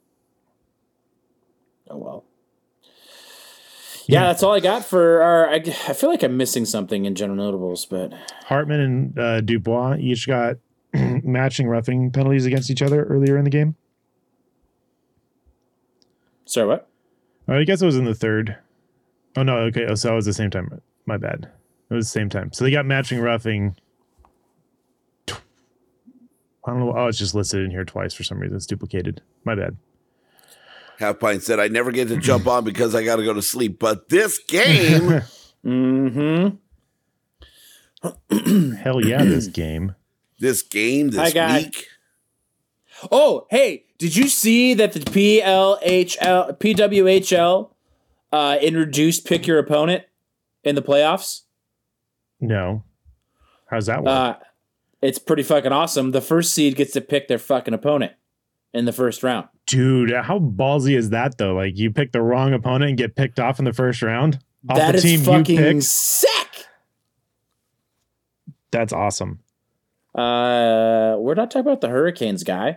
Oh, well. Yeah, yeah, that's all I got for our... I, I feel like I'm missing something in general notables, but... Hartman and uh, Dubois each got matching roughing penalties against each other earlier in the game. Sorry, what? Oh, I guess it was in the third. Oh, no, okay. Oh, so it was the same time. My bad. It was the same time. So they got matching roughing... I don't know. Oh, it's just listed in here twice for some reason. It's duplicated. My bad. Half Pint said, I never get to jump on because I got to go to sleep. But this game. mm-hmm. Hell yeah, this game. This game, this week. Oh, hey, did you see that the P L H L, P W H L uh, introduced Pick Your Opponent in the playoffs? No. How's that work? Uh, It's pretty fucking awesome. The first seed gets to pick their fucking opponent in the first round. Dude, how ballsy is that, though? Like, you pick the wrong opponent and get picked off in the first round? Off that the is team fucking you picked? sick. That's awesome. Uh, we're not talking about the Hurricanes guy.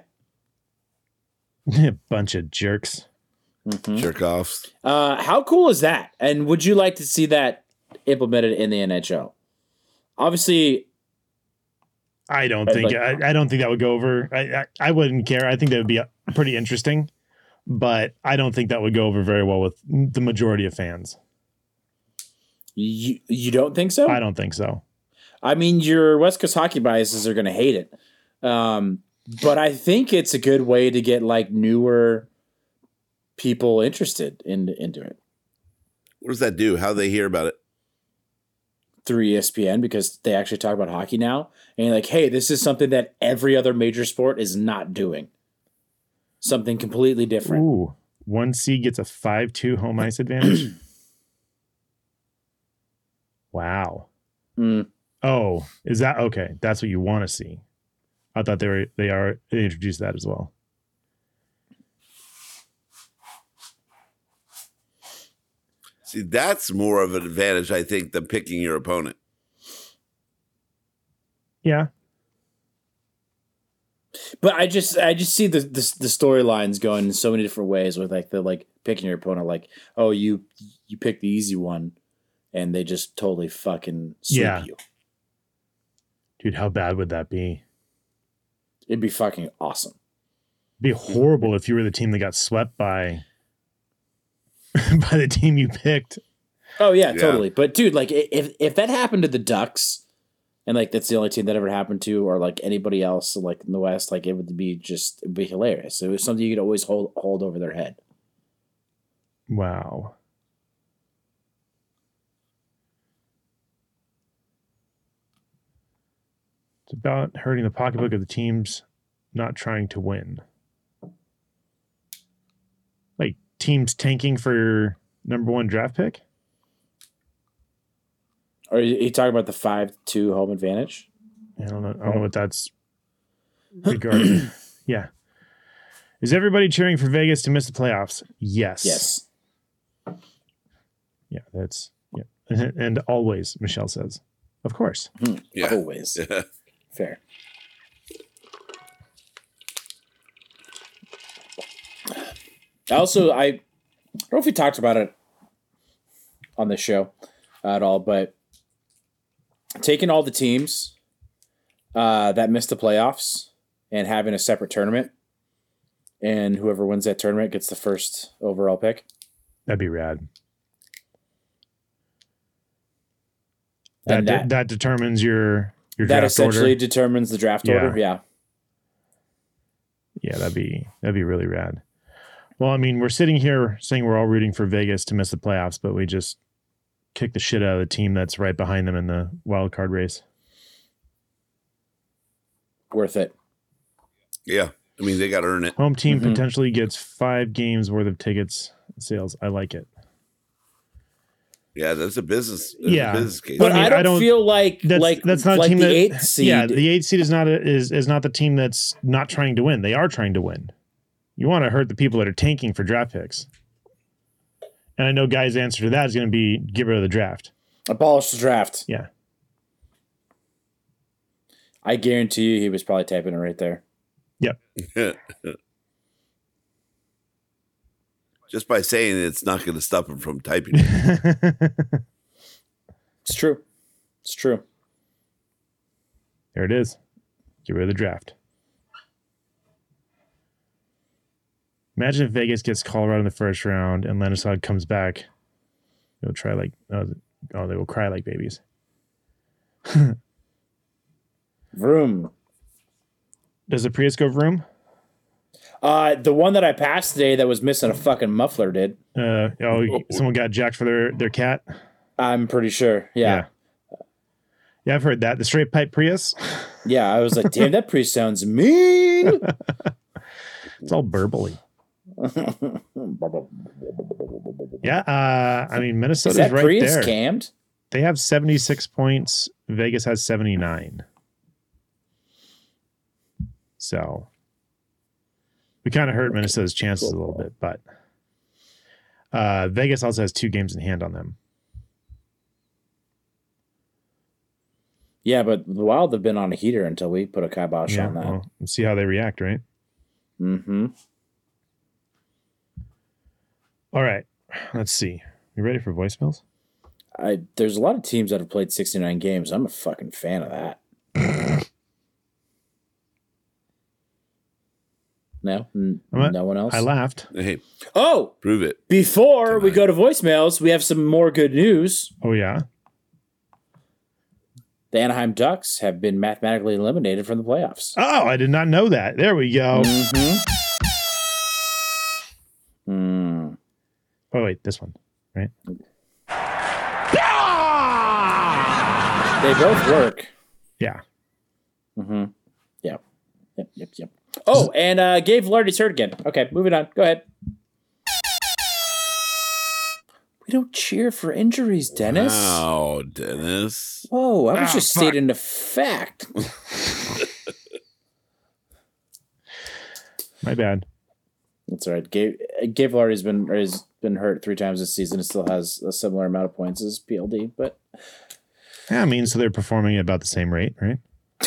Bunch of jerks. Mm-hmm. Jerk offs. Uh, how cool is that? And would you like to see that implemented in the N H L? Obviously... I don't think like, I, I don't think that would go over. I, I I wouldn't care. I think that would be pretty interesting, but I don't think that would go over very well with the majority of fans. You you don't think so? I don't think so. I mean, your West Coast hockey biases are going to hate it, um, but I think it's a good way to get like newer people interested in into it. What does that do? How do they hear about it? Through E S P N, because they actually talk about hockey now, and like, hey, this is something that every other major sport is not doing. Something completely different. Ooh, one seed gets a five two home ice advantage. Wow. Mm. Oh, is that okay? That's what you want to see. I thought they were they are they introduced that as well. See, that's more of an advantage, I think, than picking your opponent. Yeah. But I just I just see the the, the storylines going in so many different ways with like the like picking your opponent, like, oh, you you pick the easy one and they just totally fucking sweep yeah. you. Dude, how bad would that be? It'd be fucking awesome. It'd be horrible if you were the team that got swept by by the team you picked. Oh yeah, yeah, totally. But dude, like if if that happened to the Ducks, and like that's the only team that ever happened to, or like anybody else, like in the West, like it would be just it'd be hilarious. It was something you could always hold hold over their head. Wow. It's about hurting the pocketbook of the teams not trying to win. Like teams tanking for your number one draft pick? Are you talking about the five two home advantage? I don't know. I don't know what that's regarding. Yeah. Is everybody cheering for Vegas to miss the playoffs? Yes. Yes. Yeah, that's yeah. And, and always, Michelle says. Of course. Mm, yeah. Always. Yeah. Fair. Also, I, I don't know if we talked about it on the show at all, but taking all the teams uh, that missed the playoffs and having a separate tournament, and whoever wins that tournament gets the first overall pick. That'd be rad. That, And that, de- that determines your your that draft essentially order. determines the draft Yeah. order. Yeah. Yeah, that'd be that'd be really rad. Well, I mean, we're sitting here saying we're all rooting for Vegas to miss the playoffs, but we just kick the shit out of the team that's right behind them in the wild card race. Worth it. Yeah. I mean, they got to earn it. Home team Mhm. potentially gets five games worth of tickets sales. I like it. Yeah, that's a business. That's Yeah. a business case. But I mean, I, don't I don't- feel like That's like that's not like a team the that, eighth seed. Yeah, the eighth seed is not a, is is not the team that's not trying to win. They are trying to win. You want to hurt the people that are tanking for draft picks. And I know Guy's answer to that is going to be get rid of the draft. Abolish the draft. Yeah. I guarantee you he was probably typing it right there. Yep. Just by saying it, it's not going to stop him from typing it. It's true. It's true. There it is. Get rid of the draft. Imagine if Vegas gets Colorado in the first round and Landeskog comes back. They'll try like, oh, oh, they will cry like babies. Vroom. Does the Prius go vroom? Uh, the one that I passed today that was missing a fucking muffler did. Uh, oh, someone got jacked for their, their cat? I'm pretty sure. Yeah. yeah. Yeah, I've heard that. The straight pipe Prius? Yeah, I was like, damn, that Prius sounds mean. It's all burbly. Yeah, uh, I mean, Minnesota's Is that right Prius there. Cammed? They have seventy-six points. Vegas has seventy-nine. So we kind of hurt Minnesota's chances a little bit, but uh, Vegas also has two games in hand on them. Yeah, but the Wild have been on a heater until we put a kibosh Yeah, on that. well, let's see how they react, right? Mm-hmm. All right. Let's see. You ready for voicemails? I there's a lot of teams that have played sixty-nine games. I'm a fucking fan of that. No? N- a- no one else? I laughed. Hey, Oh! prove it. Before we go to voicemails, we have some more good news. Oh, yeah? The Anaheim Ducks have been mathematically eliminated from the playoffs. Oh, I did not know that. There we go. Mm-hmm. Mm. Oh, wait, this one, right? They both work. Yeah. Mm-hmm. Yep. Yep, yep, yep. Oh, and uh, Gabe Velarde's hurt again. Okay, moving on. Go ahead. We don't cheer for injuries, Dennis. Wow, Dennis. Whoa, I was Ah, just fuck. stating a fact. My bad. That's all right. Gabe, Gabe Velarde's been or has been hurt three times this season. It still has a similar amount of points as P L D, but Yeah, I mean, so they're performing at about the same rate, right?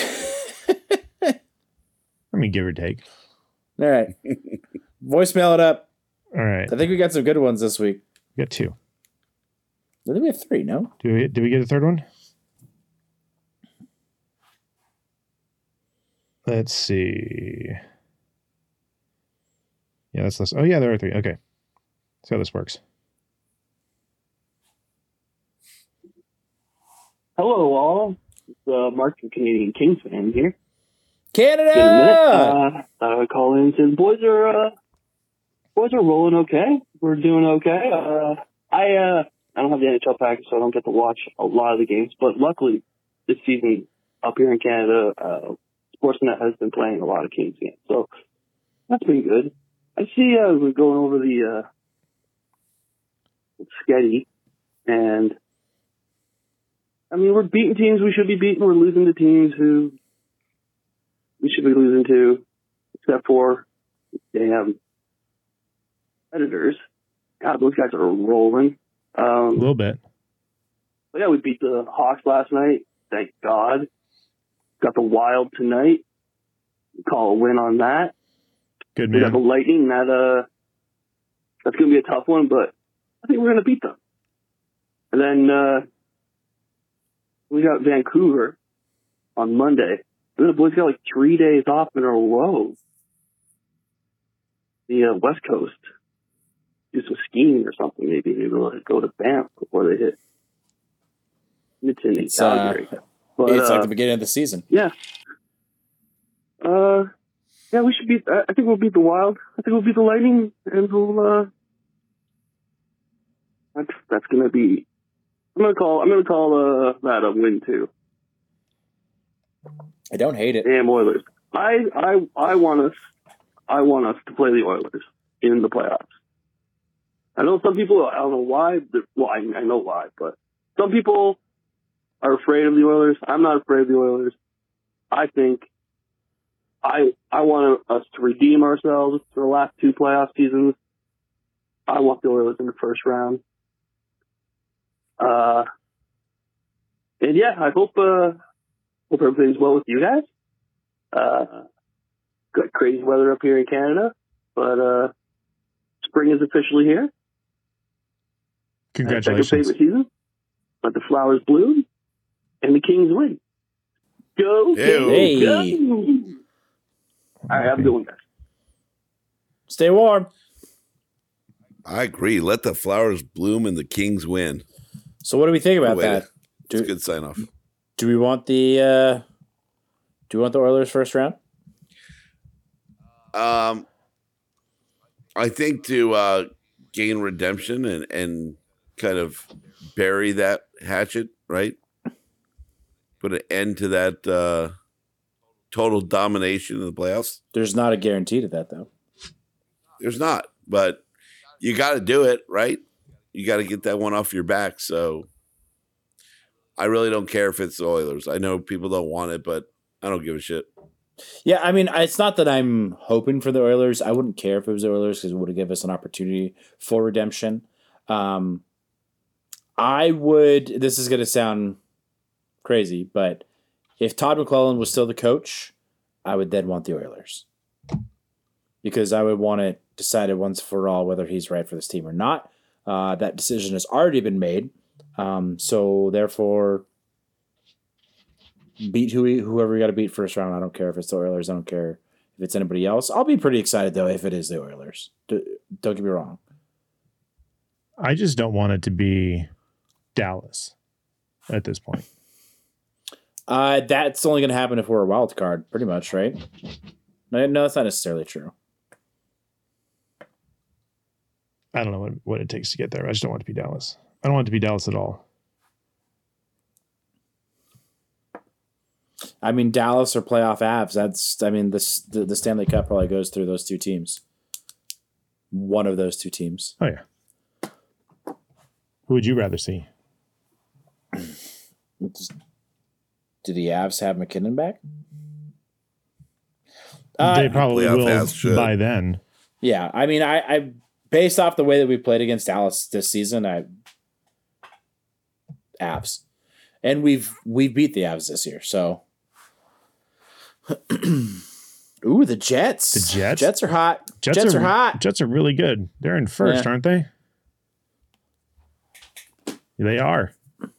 I mean, give or take. all right. Voicemail it up. All right. I think we got some good ones this week. We got two. I think we have three, no? Do we, did we get a third one? Let's see. Yeah, that's less. Oh, yeah, there are three. Okay. See how this works. Hello, all. It's uh, Mark, the Canadian Kings fan here. Canada! Been a minute. Uh, thought I would call in. Says boys are uh, boys are rolling okay. We're doing okay. Uh, I uh, I don't have the N H L package, so I don't get to watch a lot of the games. But luckily, this season up here in Canada, uh, Sportsnet has been playing a lot of Kings games, so that's been good. I see uh, we're going over the uh, Sketty, and I mean we're beating teams we should be beating. We're losing to teams who we should be losing to, except for they have Predators. God, those guys are rolling. Um, A little bit. But yeah, we beat the Hawks last night. Thank God. Got the Wild tonight. Call a win on that. Good We got the man. Lightning. That uh, that's going to be a tough one, but I think we're going to beat them. And then uh, we got Vancouver on Monday. And the boys got like three days off in a row. The uh, West Coast. Do some skiing or something, maybe. Maybe they'll go to Banff before they hit Edmonton and It's, uh, Calgary. But, it's like uh, the beginning of the season. yeah. Uh, yeah, we should beat, I I think we'll beat the Wild. I think we'll beat the Lightning, and we'll, uh, that's, that's gonna be, I'm gonna call, I'm gonna call, uh, that a win too. I don't hate it. Damn Oilers. I, I, I want us, I want us to play the Oilers in the playoffs. I know some people, I don't know why, but- well, I, I know why, but some people are afraid of the Oilers. I'm not afraid of the Oilers. I think I I want us to redeem ourselves for the last two playoff seasons. I want the Oilers in the first round. Uh, and yeah, I hope uh, hope everything's well with you guys. Uh, got crazy weather up here in Canada, but uh, spring is officially here. Congratulations! Second favorite season. Let the flowers bloom, and the Kings win. Go, Hey. Kings, go! All right, have a good one, guys. Stay warm. I agree. Let the flowers bloom and the Kings win. So what do we think about Wait, that? It's a Do, good sign off. do we want the uh, do we want the Oilers first round? Um, I think to uh, gain redemption and, and kind of bury that hatchet, right? Put an end to that uh, total domination in the playoffs. There's not a guarantee to that, though. There's not, but you got to do it, right? You got to get that one off your back. So I really don't care if it's the Oilers. I know people don't want it, but I don't give a shit. Yeah, I mean, it's not that I'm hoping for the Oilers. I wouldn't care if it was the Oilers because it would have given us an opportunity for redemption. Um, I would, this is going to sound crazy, but if Todd McClellan was still the coach, I would then want the Oilers. Because I would want it decided once for all whether he's right for this team or not. Uh, that decision has already been made. Um, so therefore, beat who we, whoever we got to beat first round. I don't care if it's the Oilers. I don't care if it's anybody else. I'll be pretty excited, though, if it is the Oilers. D- don't get me wrong. I just don't want it to be Dallas at this point. Uh, that's only going to happen if we're a wild card, pretty much, right? No, no, that's not necessarily true. I don't know what, what it takes to get there. I just don't want it to be Dallas. I don't want it to be Dallas at all. I mean, Dallas or playoff Avs. That's, I mean, this, the, the Stanley Cup probably goes through those two teams. One of those two teams. Oh, yeah. Who would you rather see? Do the Avs have McKinnon back? They Uh, probably Playoff will Avs should. by then. yeah, I mean, I, I based off the way that we played against Dallas this season, I Avs, and we've we beat the Avs this year. So, ooh, the Jets. The Jets? Jets are hot. Jets, Jets are, are hot. Jets are really good. They're in first, Yeah. aren't they? They are.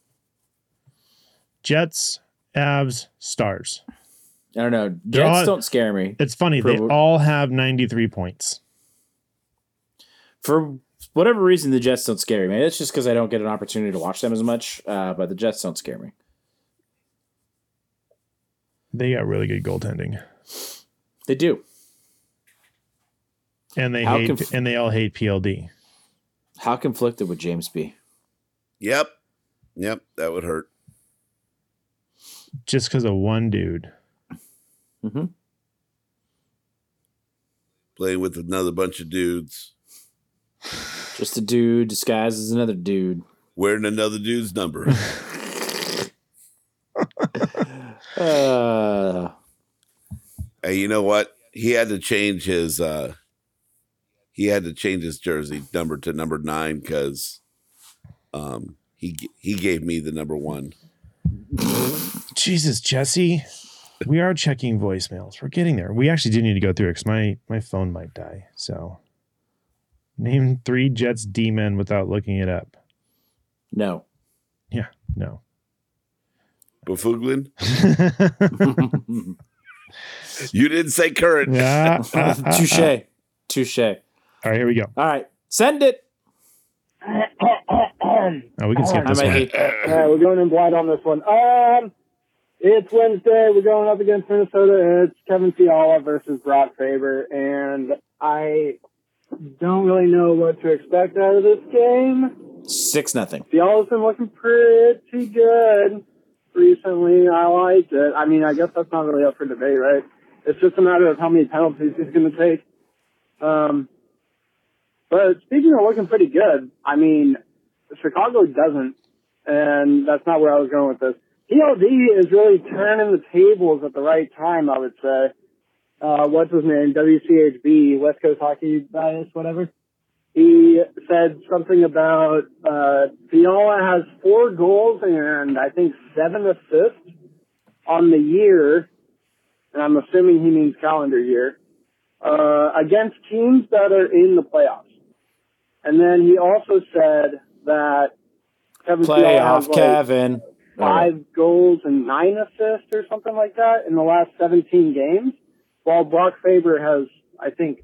Jets, Avs, Stars. I don't know. They're Jets all- don't scare me. It's funny. For- They all have ninety-three points. For whatever reason, the Jets don't scare me. Maybe it's just because I don't get an opportunity to watch them as much, uh, but the Jets don't scare me. They got really good goaltending. They do. And they How hate conf- and they all hate P L D. How conflicted would James be? Yep. Yep. That would hurt. Just because of one dude. Mm-hmm. Playing with another bunch of dudes. Just a dude disguised as another dude. Wearing another dude's number. Uh, Hey, you know what? He had to change his uh he had to change his jersey number to number nine because um he he gave me the number one. Jesus, Jesse. We are checking voicemails. We're getting there. We actually do need to go through it because my, my phone might die. So name three Jets D-men without looking it up. no. Yeah, no. Bufuglin? You didn't say current. Yeah. uh, uh, Touche. uh. Touche. All right, here we go. All right. Send it. Oh, we can skip I this might one. hate- All right, we're going in blind on this one. Um, it's Wednesday. We're going up against Minnesota. It's Kevin Fiala versus Brock Faber, and I don't really know what to expect out of this game. Six nothing. Fiala's been looking pretty good recently. I liked it. I mean, I guess that's not really up for debate, right? It's just a matter of how many penalties he's going to take. Um, but speaking of looking pretty good, I mean, Chicago doesn't, and that's not where I was going with this. P L D is really turning the tables at the right time, I would say. Uh, what's his name? W C H B, West Coast Hockey Bias, whatever. he said something about uh, Fiala has four goals and I think seven assists on the year, and I'm assuming he means calendar year, uh, against teams that are in the playoffs. And then he also said that Kevin Fiala Playoff has like Kevin. five right. goals and nine assists or something like that in the last seventeen games, while Brock Faber has, I think,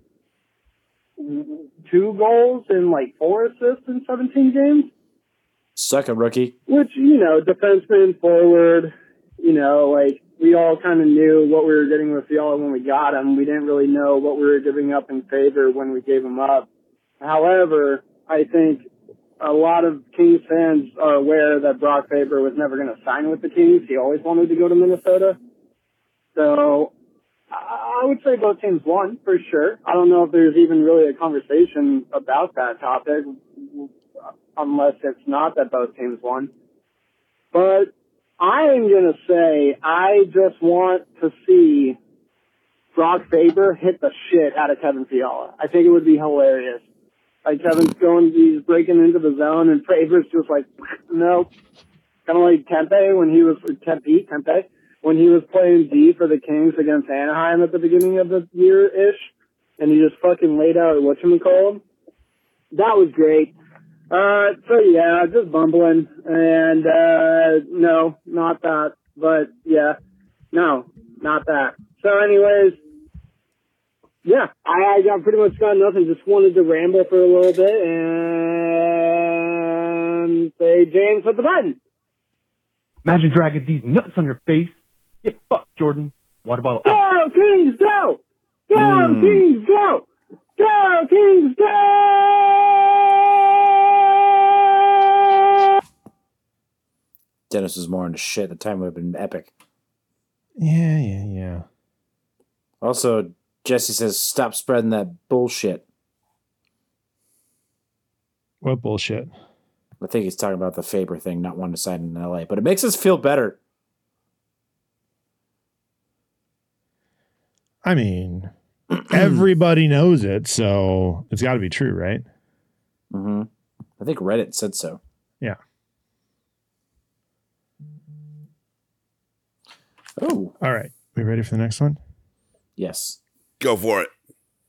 two goals and like four assists in seventeen games. Suck it, rookie. Which, you know, defenseman, forward, you know, like we all kind of knew what we were getting with Fiala when we got him. We didn't really know what we were giving up in Faber when we gave him up. However, I think a lot of Kings fans are aware that Brock Faber was never going to sign with the Kings. He always wanted to go to Minnesota. So I would say both teams won, for sure. I don't know if there's even really a conversation about that topic, unless it's not that both teams won. But I am going to say I just want to see Brock Faber hit the shit out of Kevin Fiala. I think it would be hilarious. Like, Kevin's going, he's breaking into the zone, and Faber's just like, no. Kind of like Tempe when he was, Tempe, Tempe, when he was playing D for the Kings against Anaheim at the beginning of the year-ish, and he just fucking laid out whatchamacallit. That was great. Uh, so yeah, just bumbling, and, uh, no, not that, but yeah, no, not that. So anyways, yeah, I, I got pretty much got nothing. Just wanted to ramble for a little bit and say, James, hit the button. Imagine dragging these nuts on your face. Get fucked, Jordan. Water bottle out. Go, Kings, go! Go, Mm. Kings, go! Go, Kings, go! Dennis was more into shit. The time would have been epic. Yeah, yeah, yeah. Also, Jesse says, stop spreading that bullshit. What bullshit? I think he's talking about the Faber thing, not wanting to sign in L A. But it makes us feel better. I mean, everybody knows it, so it's got to be true, right? Mm-hmm. I think Reddit said so. Yeah. Oh. All right. We ready for the next one? Yes. Go for it.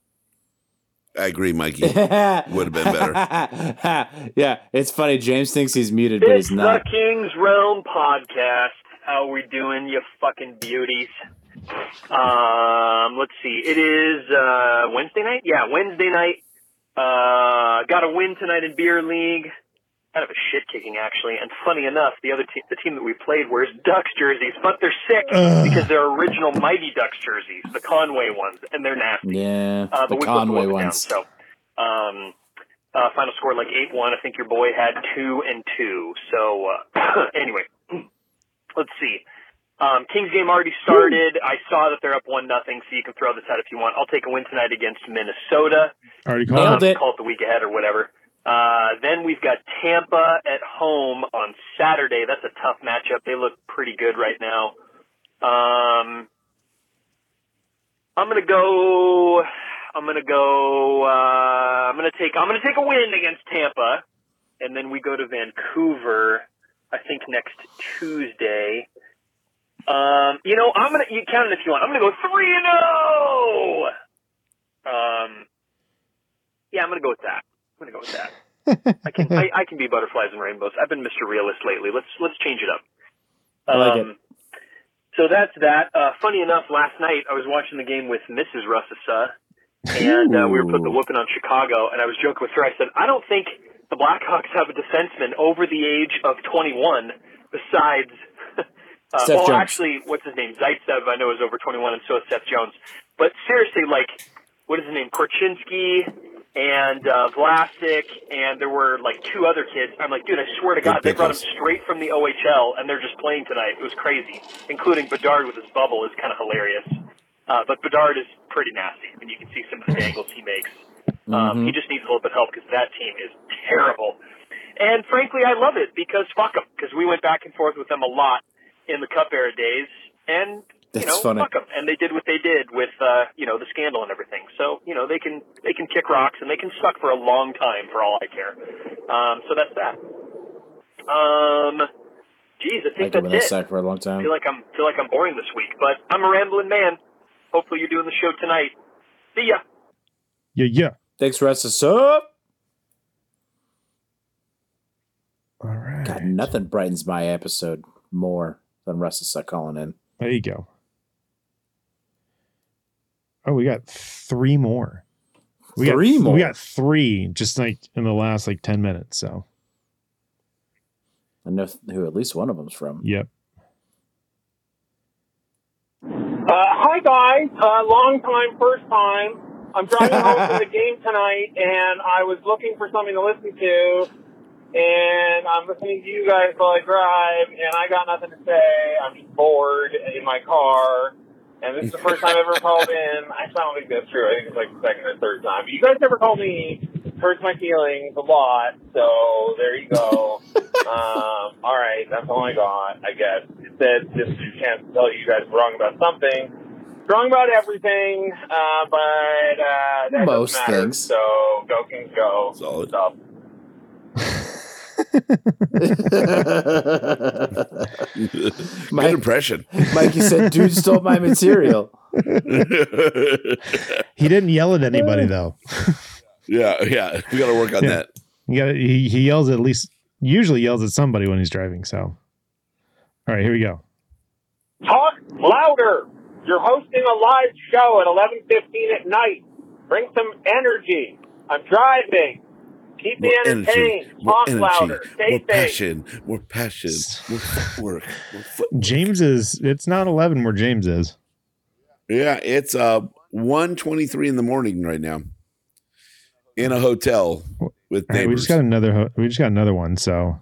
I agree, Mikey. Would have been better. Yeah, it's funny. James thinks he's muted, but It's he's not. the King's Realm podcast. How are we doing, you fucking beauties? Um, let's see. It is uh, Wednesday night? Yeah, Wednesday night. Uh, got a win tonight in Beer League. Kind of a shit kicking, actually. And funny enough, the other team, the team that we played wears Ducks jerseys, but they're sick Ugh. because they're original Mighty Ducks jerseys, the Conway ones, and they're nasty. Yeah, Uh, the but we Conway put the ones. down, so, um, uh, final score like eight one. I think your boy had two and two. So, uh, anyway, let's see. Um, Kings game already started. I saw that they're up one nothing, so you can throw this out if you want. I'll take a win tonight against Minnesota. Already called it. Call it the week ahead or whatever. Uh, then we've got Tampa at home on Saturday. That's a tough matchup. They look pretty good right now. Um, I'm gonna go. I'm gonna go. Uh, I'm gonna take. I'm gonna take a win against Tampa, and then we go to Vancouver. I think next Tuesday. Um, you know, I'm gonna. You count it if you want. I'm gonna go three and zero. Um, yeah, I'm gonna go with that. I'm gonna go with that. I can. I, I can be butterflies and rainbows. I've been Mister Realist lately. Let's let's change it up. I like um, it. So that's that. Uh, funny enough, last night I was watching the game with Missus Russessa, and uh, we were putting the whooping on Chicago, and I was joking with her. I said, I don't think the Blackhawks have a defenseman over the age of twenty-one besides, uh, Seth well, Jones. actually, what's his name? Zaitsev, I know, is over twenty-one, and so is Seth Jones. But seriously, like, what is his name? Korchinski and uh, Vlasic, and there were like two other kids. I'm like, dude, I swear to God, they brought him straight from the O H L, and they're just playing tonight. It was crazy, including Bedard with his bubble is kind of hilarious. Uh, but Bedard is pretty nasty, and you can see some of the dangles he makes. Um, Mhm. He just needs a little bit of help because that team is terrible. And frankly, I love it because fuck them, because we went back and forth with them a lot in the Cup era days, and That's you know, funny. fuck them. And they did what they did with, uh, you know, the scandal and everything. So, you know, they can they can kick rocks and they can suck for a long time for all I care. Um, so that's that. Um, geez, I think Like that's that it. sack for a long I time. feel like I'm feel like I'm boring this week, but I'm a rambling man. Hopefully you're doing the show tonight. See ya. Yeah, yeah. Thanks, Russ. Up. All right. God, nothing brightens my episode more than Russ calling in. There you go. Oh, we got three more. We Three got, more? We got three just like in the last like ten minutes. So, I know who at least one of them's from. yep. Uh, hi guys, uh, long time, first time. I'm driving home from the game tonight, and I was looking for something to listen to, and I'm listening to you guys while I drive, and I got nothing to say. I'm just bored in my car, and this is the first time I've ever called in. I don't think that's true. I think it's like the second or third time. But you guys never called me. Hurts my feelings a lot, so there you go. um, all right, that's all I got, I guess. It said just a chance to tell you guys wrong about something. Wrong about everything, uh, but uh, that Most doesn't matter. things. So go Kings go. Solid. Stuff. Good impression. Mikey said, dude stole my material. He didn't yell at anybody though. Yeah, yeah. We got to work on Yeah. that. You got he, he yells at least usually yells at somebody when he's driving. So, all right, here we go. Talk louder. You're hosting a live show at eleven fifteen at night. Bring some energy. I'm driving. Keep me More entertained. energy, more Talk energy, louder. Stay more safe. passion, more passion, more footwork, more footwork. James is. It's not eleven where James is. Yeah, it's uh one twenty-three in the morning right now in a hotel with All right, we neighbors. just got another. ho- We just got another one. So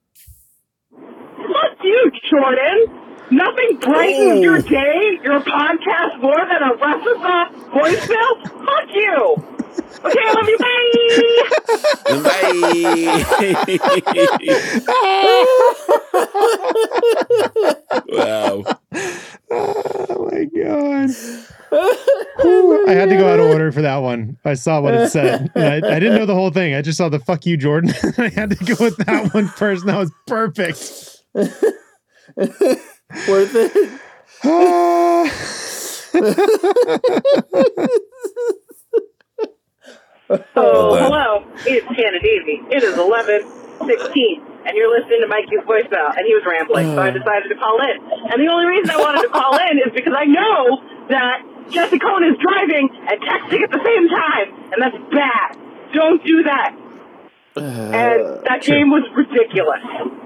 Fuck you, Jordan. Nothing brightens Oh. your day, your podcast more than a Russell voicemail. Fuck you. Okay, I love you. Bye. Wow. oh my god. Whew, I had to go out of order for that one. I saw what it said. And I, I didn't know the whole thing. I just saw the "fuck you, Jordan." I had to go with that one first. That was perfect. Worth it. Oh, hello. It's Hannah Davey. It is eleven sixteen, and you're listening to Mikey's voicemail, and he was rambling, so I decided to call in. And the only reason I wanted to call in is because I know that Jesse Cohn is driving and texting at the same time, and that's bad. Don't do that. And that game was ridiculous.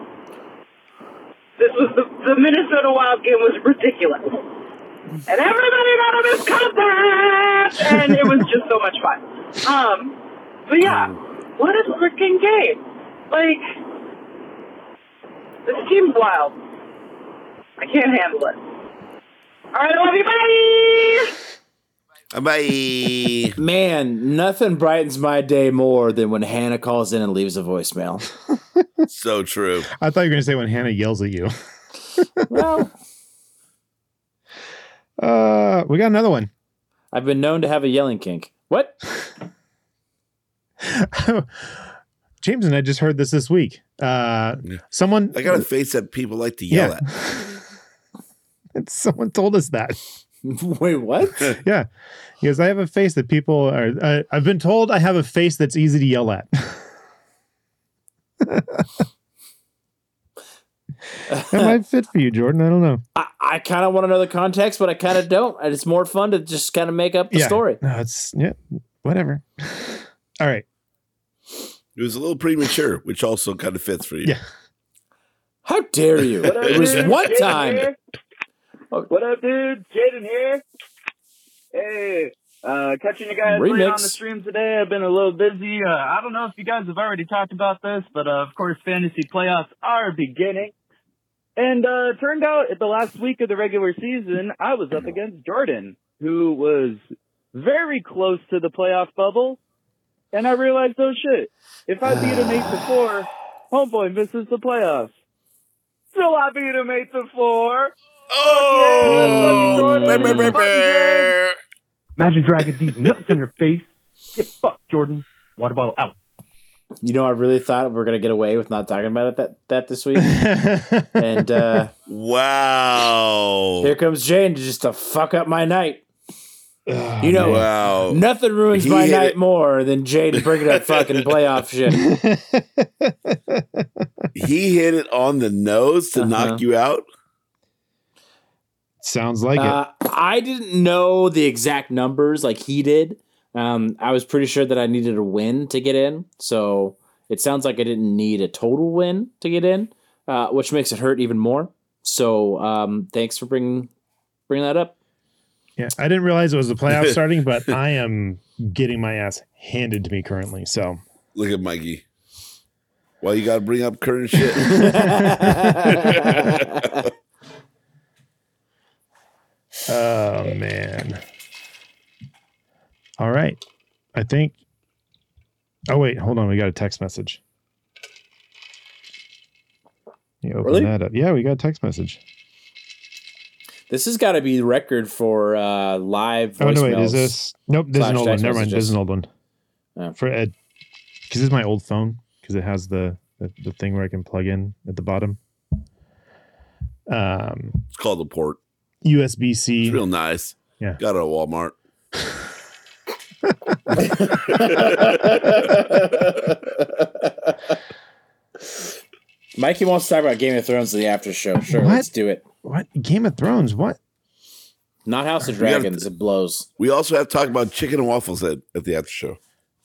This was the, the Minnesota Wild game was ridiculous. And everybody got a misconduct! And it was just so much fun. Um, but yeah, what a freaking game. Like, this team's wild. I can't handle it. Alright, I love you, bye! Bye. Man, nothing brightens my day more than when Hannah calls in and leaves a voicemail. So true. I thought you were going to say when Hannah yells at you. Well, Uh, we got another one. I've been known to have a yelling kink. What? James and I just heard this this week. Uh, someone I got a face that people like to yell Yeah. at. someone told us that. Wait, what? Yeah, he goes, I have a face that people are. Uh, I've been told I have a face that's easy to yell at. That might fit for you, Jordan. I don't know. I, I kind of want to know the context, but I kind of don't. And it's more fun to just kind of make up the yeah. story. No, it's yeah, whatever. All right. It was a little premature, which also kind of fits for you. Yeah. How dare you? What up, It was dude? one Jaden time. here. What up, dude? Jaden here. Hey, uh, catching you guys late Remix. on the stream today. I've been a little busy. Uh, I don't know if you guys have already talked about this, but uh, of course, fantasy playoffs are beginning. And uh, it turned out at the last week of the regular season, I was up against Jordan, who was very close to the playoff bubble. And I realized, oh shit, if I beat him eight to four, homeboy misses the playoffs. So I beat him eight to four. Oh! Bear, bear, bear, bear. Imagine dragging these nuts on your face. Get fucked, Jordan. Water bottle out. You know, I really thought we were gonna get away with not talking about it that, that this week. And uh, wow, here comes Jane just to fuck up my night. Oh, you know, wow. nothing ruins He my hit night it. more than Jane bringing up fucking playoff shit. He hit it on the nose to Uh-huh. knock you out. Sounds like Uh, I didn't know the exact numbers like he did. Um, I was pretty sure that I needed a win to get in. So it sounds like I didn't need a total win to get in, uh, which makes it hurt even more. So um, thanks for bringing bringing that up. it. Yeah, I didn't realize it was the playoffs starting, but I am getting my ass handed to me currently. So Look at Mikey. Well, you got to bring up current shit. Oh, man. All right. I think. Oh, wait. Hold on. We got a text message. You open Really? that up. Yeah, we got a text message. This has got to be the record for uh, live voicemails. Oh, no, wait. Is this? Nope. This is slash an old one. text Never mind. This messages. is an old one. Oh. For Ed. Because this is my old phone. Because it has the, the, the thing where I can plug in at the bottom. Um, It's called a port. U S B C. It's real nice. Yeah. Got it at Walmart. Mikey wants to talk about Game of Thrones in the after show. Sure, What? let's do it. What? Game of Thrones? What? Not House of We have Dragons. to- It blows. We also have to talk about chicken and waffles at, at the after show.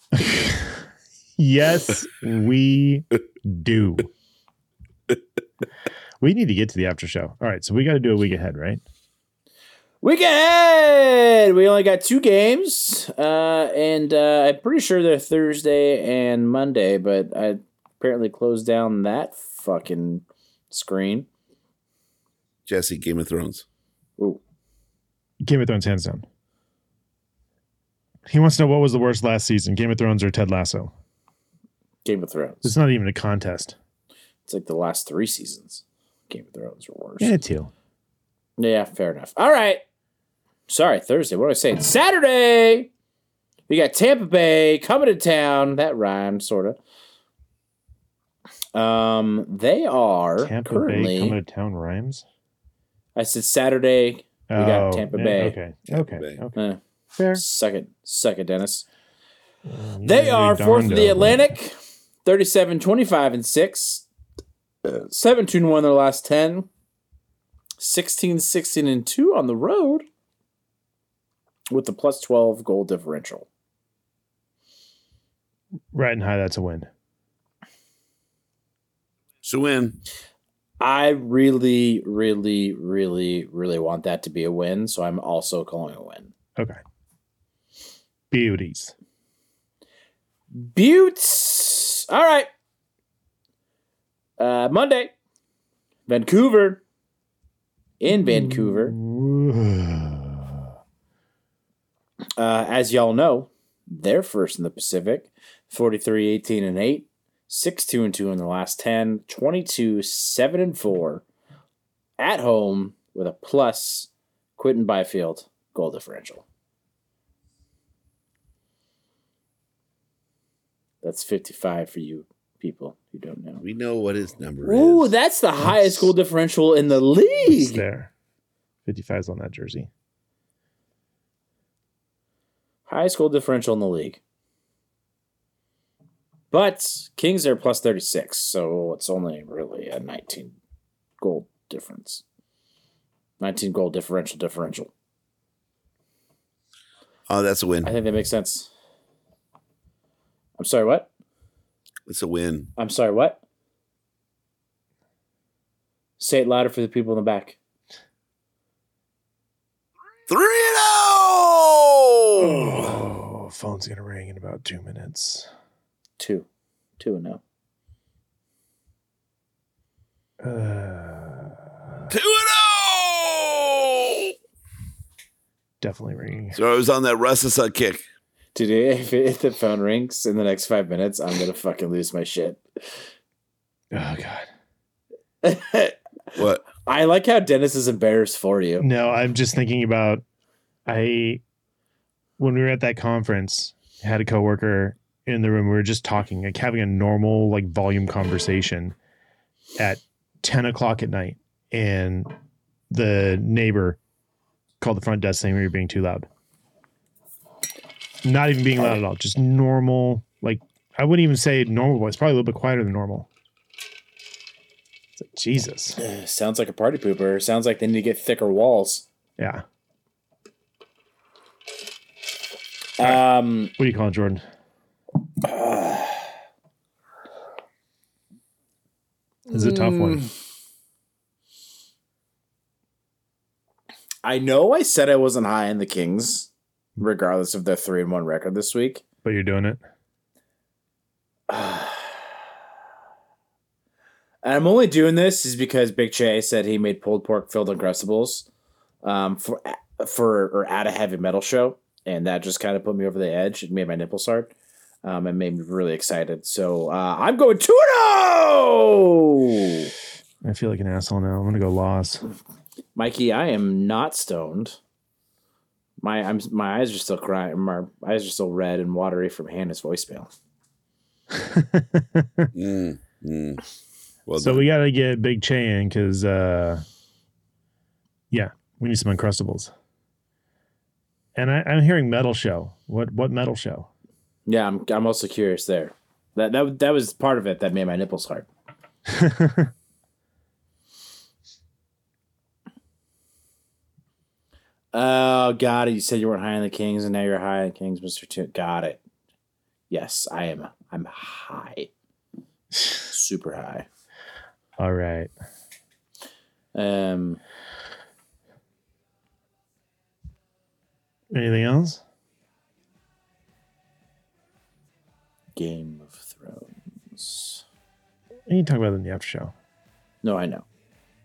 Yes, we do. We need to get to the after show. All right, so we got to do a week ahead, right? Week ahead! We only got two games, uh, and uh, I'm pretty sure they're Thursday and Monday, but I apparently closed down that fucking screen. Jesse, Game of Thrones. Ooh. Game of Thrones, hands down. He wants to know what was the worst last season, Game of Thrones or Ted Lasso? Game of Thrones. It's not even a contest. It's like the last three seasons. Game of Thrones are worse. Yeah, two. Yeah, fair enough. All right. Sorry, Thursday. What am I saying? Saturday! We got Tampa Bay coming to town. That rhymed, sort of. Um, they are Tampa currently. Bay coming to town rhymes? I said Saturday. We Oh, got Tampa yeah, Bay. okay. Okay. Bay. Okay. Uh, Fair. Suck it. Suck it, Dennis. Mm, They really are fourth of darned the over. Atlantic, thirty-seven, twenty-five, and six. Uh, seventeen and one in their last ten. sixteen, sixteen, and two on the road. With the plus twelve goal differential. Riding high, that's a win. So win. I really, really, really, really want that to be a win, so I'm also calling a win. Okay. Beauties. Buttes. All right. Uh, Monday. Vancouver. In Vancouver. Uh, as y'all know, they're first in the Pacific. forty-three, eighteen, and eight. six, two, and two in the last ten. twenty-two, seven, and four. At home with a plus Quentin Byfield goal differential. That's fifty-five for you people who don't know. We know what his number Ooh, is. that's the highest goal differential in the It's league. there. fifty-five's on that jersey. Highest goal differential in the league. But Kings are plus thirty-six, so it's only really a nineteen goal difference. nineteen goal differential differential. Oh, that's a I win. think that makes sense. I'm sorry, what? It's a win. I'm sorry, what? Say it louder for the people in the back. three and oh! Oh, phone's going to ring in about two minutes. Two. Two and no. Uh, two and oh! Definitely ringing. So I was on that Russell kick. Dude, if, if the phone rings in the next five minutes, I'm going to fucking lose my shit. Oh, God. What? I like how Dennis is embarrassed for you. No, I'm just thinking about I when we were at that conference, I had a coworker in the room. We were just talking, like having a normal like volume conversation at ten o'clock at night, and the neighbor called the front desk saying we were being too loud. Not even being loud at all, just normal. Like I wouldn't even say normal voice, probably a little bit quieter than normal. Jesus. Sounds like a party pooper. Sounds like they need to get thicker walls. Yeah. Um, what do you call it, Jordan? Uh, this is a tough one. I know I said I wasn't high on the Kings, regardless of their three and one record this week. But you're doing it. And I'm only doing this is because Big Che said he made pulled pork filled Uncrustables um, for for or at a heavy metal show, and that just kind of put me over the edge. It made my nipples hard. Um, and made me really excited. So uh, I'm going two and oh. I feel like an asshole now. I'm gonna go loss. Mikey, I am not stoned. My I'm my eyes are still crying. My eyes are still red and watery from Hannah's voicemail. mm, mm. Well so done. we got to get Big Che in because, uh, yeah, we need some Uncrustables. And I, I'm hearing metal show. What what metal show? Yeah, I'm I'm also curious there. That that that was part of it that made my nipples hard. Oh, got it. You said you weren't high on the Kings, and now you're high on the Kings, Mister Two. Got it. Yes, I am. I'm high. Super high. All right. Um. Anything else? Game of Thrones. You can talk about it in the after show. No, I know.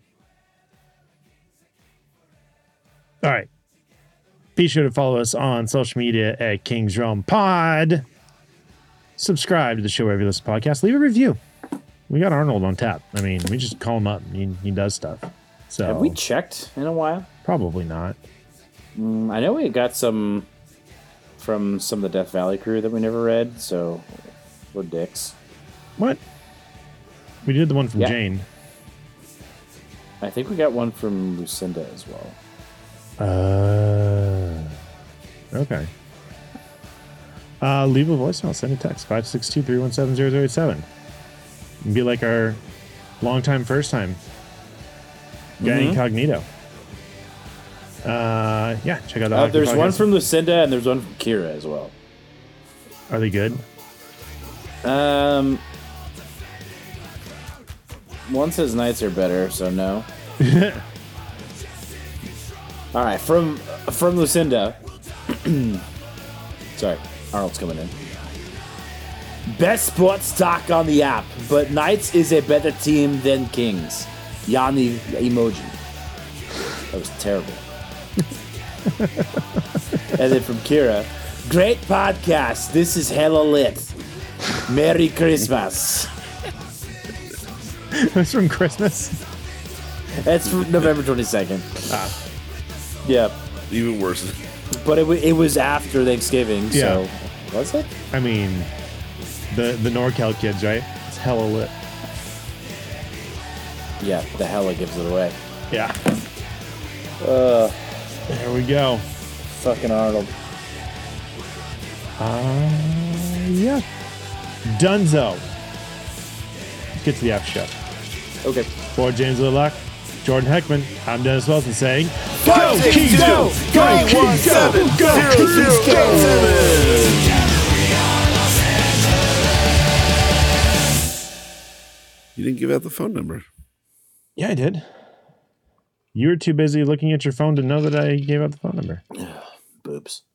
All right. Be sure to follow us on social media at Kings Realm Pod. Subscribe to the show wherever you listen to podcasts. Leave a review. We got Arnold on tap. I mean, we just call him up. He, he does stuff. So have we checked in a while? Probably not. Mm, I know we got some from some of the Death Valley crew that we never read, so we're dicks. What? We did the one from Yeah. Jane. I think we got one from Lucinda as well. Uh, okay. Uh, leave a voicemail. Send a text. five six two, three one seven, zero zero eight seven. And be like our long-time, first-time guy Mhm. incognito. Uh, yeah, check out the Uh, Hockey there's one Podcast. from Lucinda and there's one from Kira as well. Are they good? Um, one says nights are better, so no. All right, from from Lucinda. Sorry, Arnold's coming in. Best sports stock on the app, but Knights is a better team than Kings. Yanni emoji. That was terrible. And then from Kira, great podcast. This is hella lit. Merry Christmas. It's from Christmas. That's from November twenty-second. Ah. Yeah. Even worse. But it, w- it was after Thanksgiving, Yeah. so. Was it? I mean, the the NorCal kids, right? It's hella lit. Yeah, the hella gives it away. Yeah. Uh, there we go. Fucking Arnold. Uh, yeah. Dunzo. Let's get to the after show. Okay. For James Littlock, Jordan Heckman, I'm Dennis Wilson saying, Go, Kings, go! Go, Kings, go! Go, Kings, go! You didn't give out the phone number. Yeah, I did. You were too busy looking at your phone to know that I gave out the phone number. Boobs.